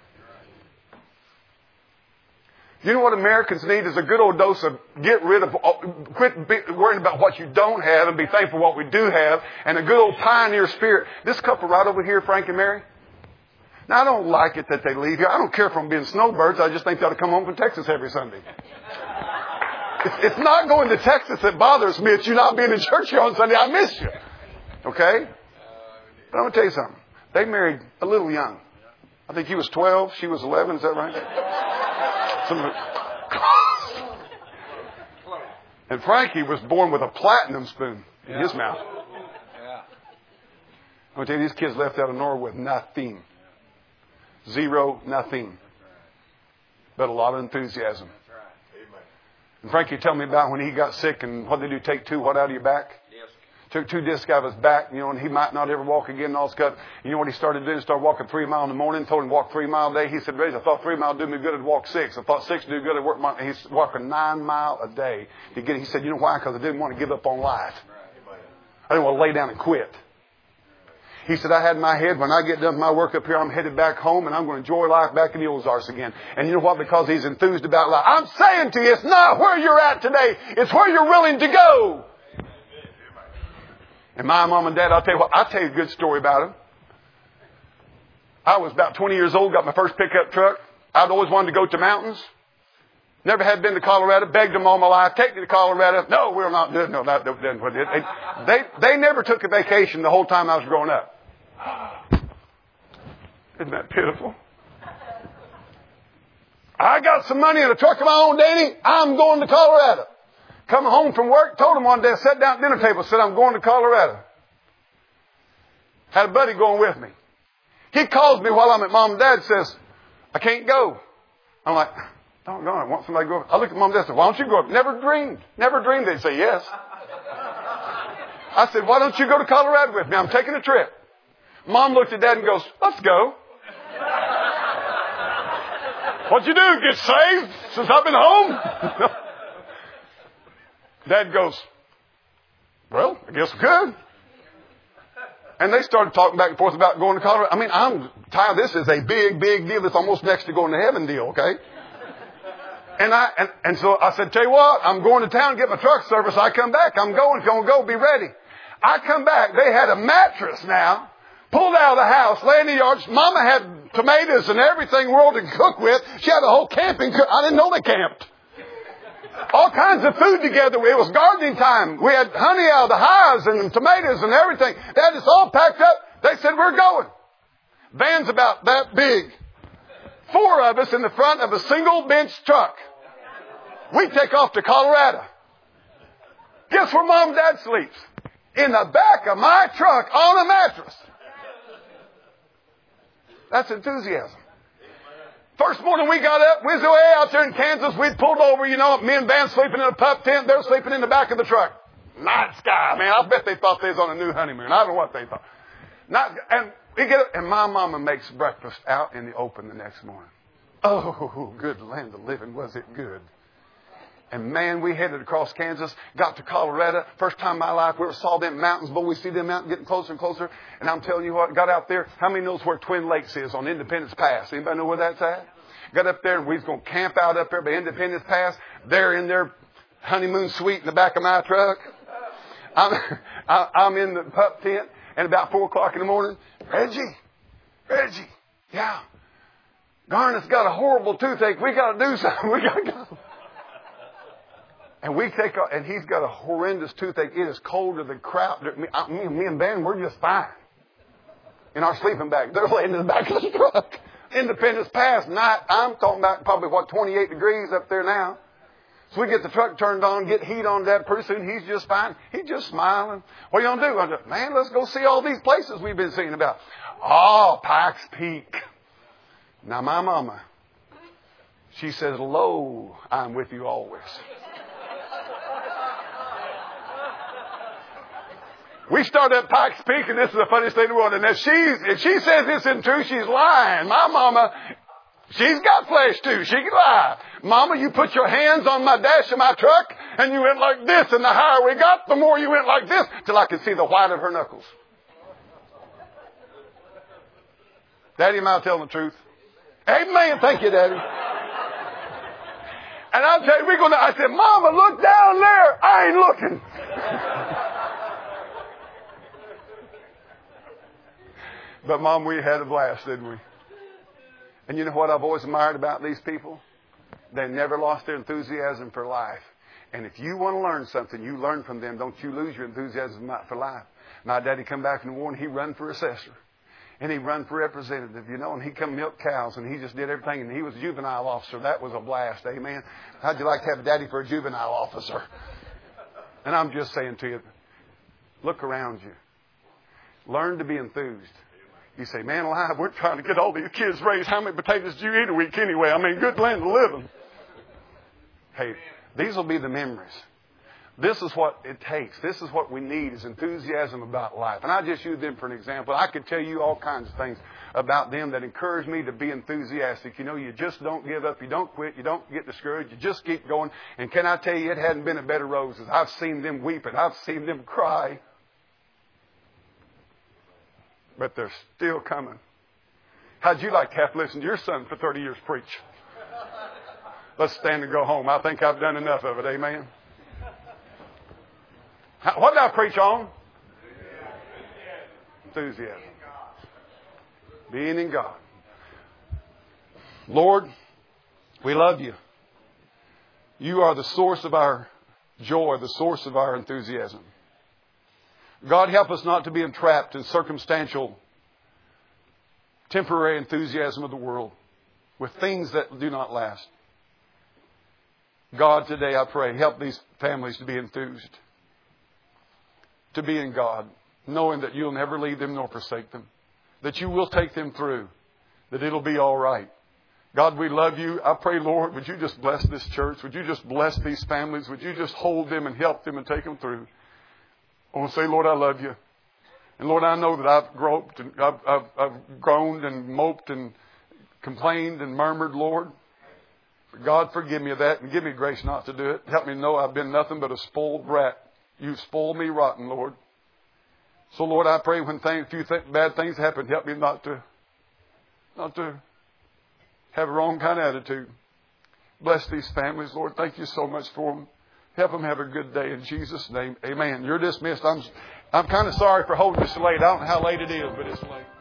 You know what Americans need is a good old dose of get rid of, quit be, worrying about what you don't have and be thankful for what we do have, and a good old pioneer spirit. This couple right over here, Frank and Mary, now I don't like it that they leave here. I don't care for them being snowbirds. I just think they ought to come home from Texas every Sunday. It's, it's not going to Texas that bothers me. It's you not being in church here on Sunday. I miss you. Okay? But I'm going to tell you something. They married a little young. I think he was twelve. She was eleven. Is that right? Some, and Frankie was born with a platinum spoon in his mouth. I'm going to tell you, these kids left out of Norway with nothing. Zero, nothing. But a lot of enthusiasm. And Frankie told me about when he got sick and what they do, take two, what out of your back? Yes. Took two discs out of his back, you know, and he might not ever walk again and all this stuff. You know what he started doing? He started walking three miles in the morning, told him to walk three miles a day. He said, Reggie, I thought three miles do me good, I'd walk six. I thought six do good, I'd work my... He's walking nine miles a day. To get, he said, you know why? Because I didn't want to give up on life. I didn't want to lay down and quit. He said, I had in my head, when I get done with my work up here, I'm headed back home and I'm going to enjoy life back in the Ozarks again. And you know what? Because he's enthused about life. I'm saying to you, it's not where you're at today. It's where you're willing to go. And my mom and dad, I'll tell you what, I'll tell you a good story about them. I was about twenty years old, got my first pickup truck. I'd always wanted to go to mountains. Never had been to Colorado. Begged them all my life. Take me to Colorado. No, we're not doing no, that. They, they, they never took a vacation the whole time I was growing up. Isn't that pitiful? I got some money in a truck of my own, Danny. I'm going to Colorado. Coming home from work, told him one day, I sat down at the dinner table, said, I'm going to Colorado. Had a buddy going with me. He calls me while I'm at mom and dad, says, I can't go. I'm like, doggone, I want somebody to go. I look at mom and dad and said, why don't you go? Never dreamed. Never dreamed they'd say yes. I said, why don't you go to Colorado with me? I'm taking a trip. Mom looked at Dad and goes, let's go. What'd you do? Get saved since I've been home? Dad goes, well, I guess we could. And they started talking back and forth about going to Colorado. I mean, I'm tired. This is a big, big deal. It's almost next to going to heaven deal, okay? And I and, and so I said, tell you what, I'm going to town, get my truck service. I come back. I'm going, going to go, be ready. I come back. They had a mattress now. Pulled out of the house, lay in the yard. Mama had tomatoes and everything world to cook with. She had a whole camping cook. I didn't know they camped. All kinds of food together. It was gardening time. We had honey out of the hives and tomatoes and everything. They had us all packed up. They said, we're going. Van's about that big. Four of us in the front of a single bench truck. We take off to Colorado. Guess where Mom and Dad sleeps? In the back of my truck on a mattress. That's enthusiasm. First morning we got up, we was way out there in Kansas. We'd pulled over, you know, me and Van sleeping in a pup tent. They're sleeping in the back of the truck. Night sky, man. I bet they thought they was on a new honeymoon. I don't know what they thought. Not, and we get up, and my mama makes breakfast out in the open the next morning. Oh, good land of living. Was it good? And man, we headed across Kansas, got to Colorado. First time in my life we ever saw them mountains, but we see them mountains getting closer and closer. And I'm telling you what, got out there. How many knows where Twin Lakes is on Independence Pass? Anybody know where that's at? Got up there and we was going to camp out up there by Independence Pass. They're in their honeymoon suite in the back of my truck. I'm, I'm in the pup tent, and about four o'clock in the morning, Reggie, Reggie, yeah, Garnet's got a horrible toothache. We got to do something. We got to go. And we take, a, and he's got a horrendous toothache. It is colder than crap. Me, me, me and Ben, we're just fine in our sleeping bag. They're laying in the back of the truck. Independence Pass night. I'm talking about probably what twenty-eight degrees up there now. So we get the truck turned on, get heat on that. Pretty soon he's just fine. He's just smiling. What are you gonna do? I said, man, let's go see all these places we've been seeing about. Oh, Pikes Peak. Now my mama, she says, "Lo, I'm with you always." We started at Pikes Peak, and this is the funniest thing in the world. And if she, if she says this isn't true, she's lying. My mama, she's got flesh too. She can lie. Mama, you put your hands on my dash of my truck, And you went like this, and the higher we got, the more you went like this, till I could see the white of her knuckles. Daddy, am I telling the truth? Amen. Thank you, Daddy. And I'll tell you, we're gonna, I said, Mama, look down there. I ain't looking. But, Mom, we had a blast, didn't we? And you know what I've always admired about these people? They never lost their enthusiasm for life. And if you want to learn something, you learn from them. Don't you lose your enthusiasm for life. My daddy come back from the war and he run for assessor. And he run for representative, you know, and he come milk cows and he just did everything. And he was a juvenile officer. That was a blast. Amen. How'd you like to have a daddy for a juvenile officer? And I'm just saying to you, look around you. Learn to be enthused. You say, man alive, we're trying to get all these kids raised. How many potatoes do you eat a week anyway? I mean, good land to live in. Hey, these will be the memories. This is what it takes. This is what we need is enthusiasm about life. And I just use them for an example. I could tell you all kinds of things about them that encourage me to be enthusiastic. You know, you just don't give up. You don't quit. You don't get discouraged. You just keep going. And can I tell you, it hadn't been a bed of roses. I've seen them weeping. I've seen them cry. But they're still coming. How'd you like to have to listen to your son for thirty years preach? Let's stand and go home. I think I've done enough of it. Amen. What did I preach on? Enthusiasm. Being in God. Lord, we love you. You are the source of our joy, the source of our enthusiasm. God, help us not to be entrapped in circumstantial, temporary enthusiasm of the world with things that do not last. God, today I pray, help these families to be enthused, to be in God, knowing that you'll never leave them nor forsake them, that you will take them through, that it'll be all right. God, we love you. I pray, Lord, would you just bless this church? Would you just bless these families? Would you just hold them and help them and take them through? I want to say, Lord, I love you. And Lord, I know that I've groped and I've, I've, I've groaned and moped and complained and murmured, Lord. But God, forgive me of that and give me grace not to do it. Help me know I've been nothing but a spoiled brat. You've spoiled me rotten, Lord. So, Lord, I pray when things, few th- bad things happen, help me not to, not to have a wrong kind of attitude. Bless these families, Lord. Thank you so much for them. Help them have a good day in Jesus' name. Amen. You're dismissed. I'm, I'm kind of sorry for holding this late. I don't know how late it is, but it's late.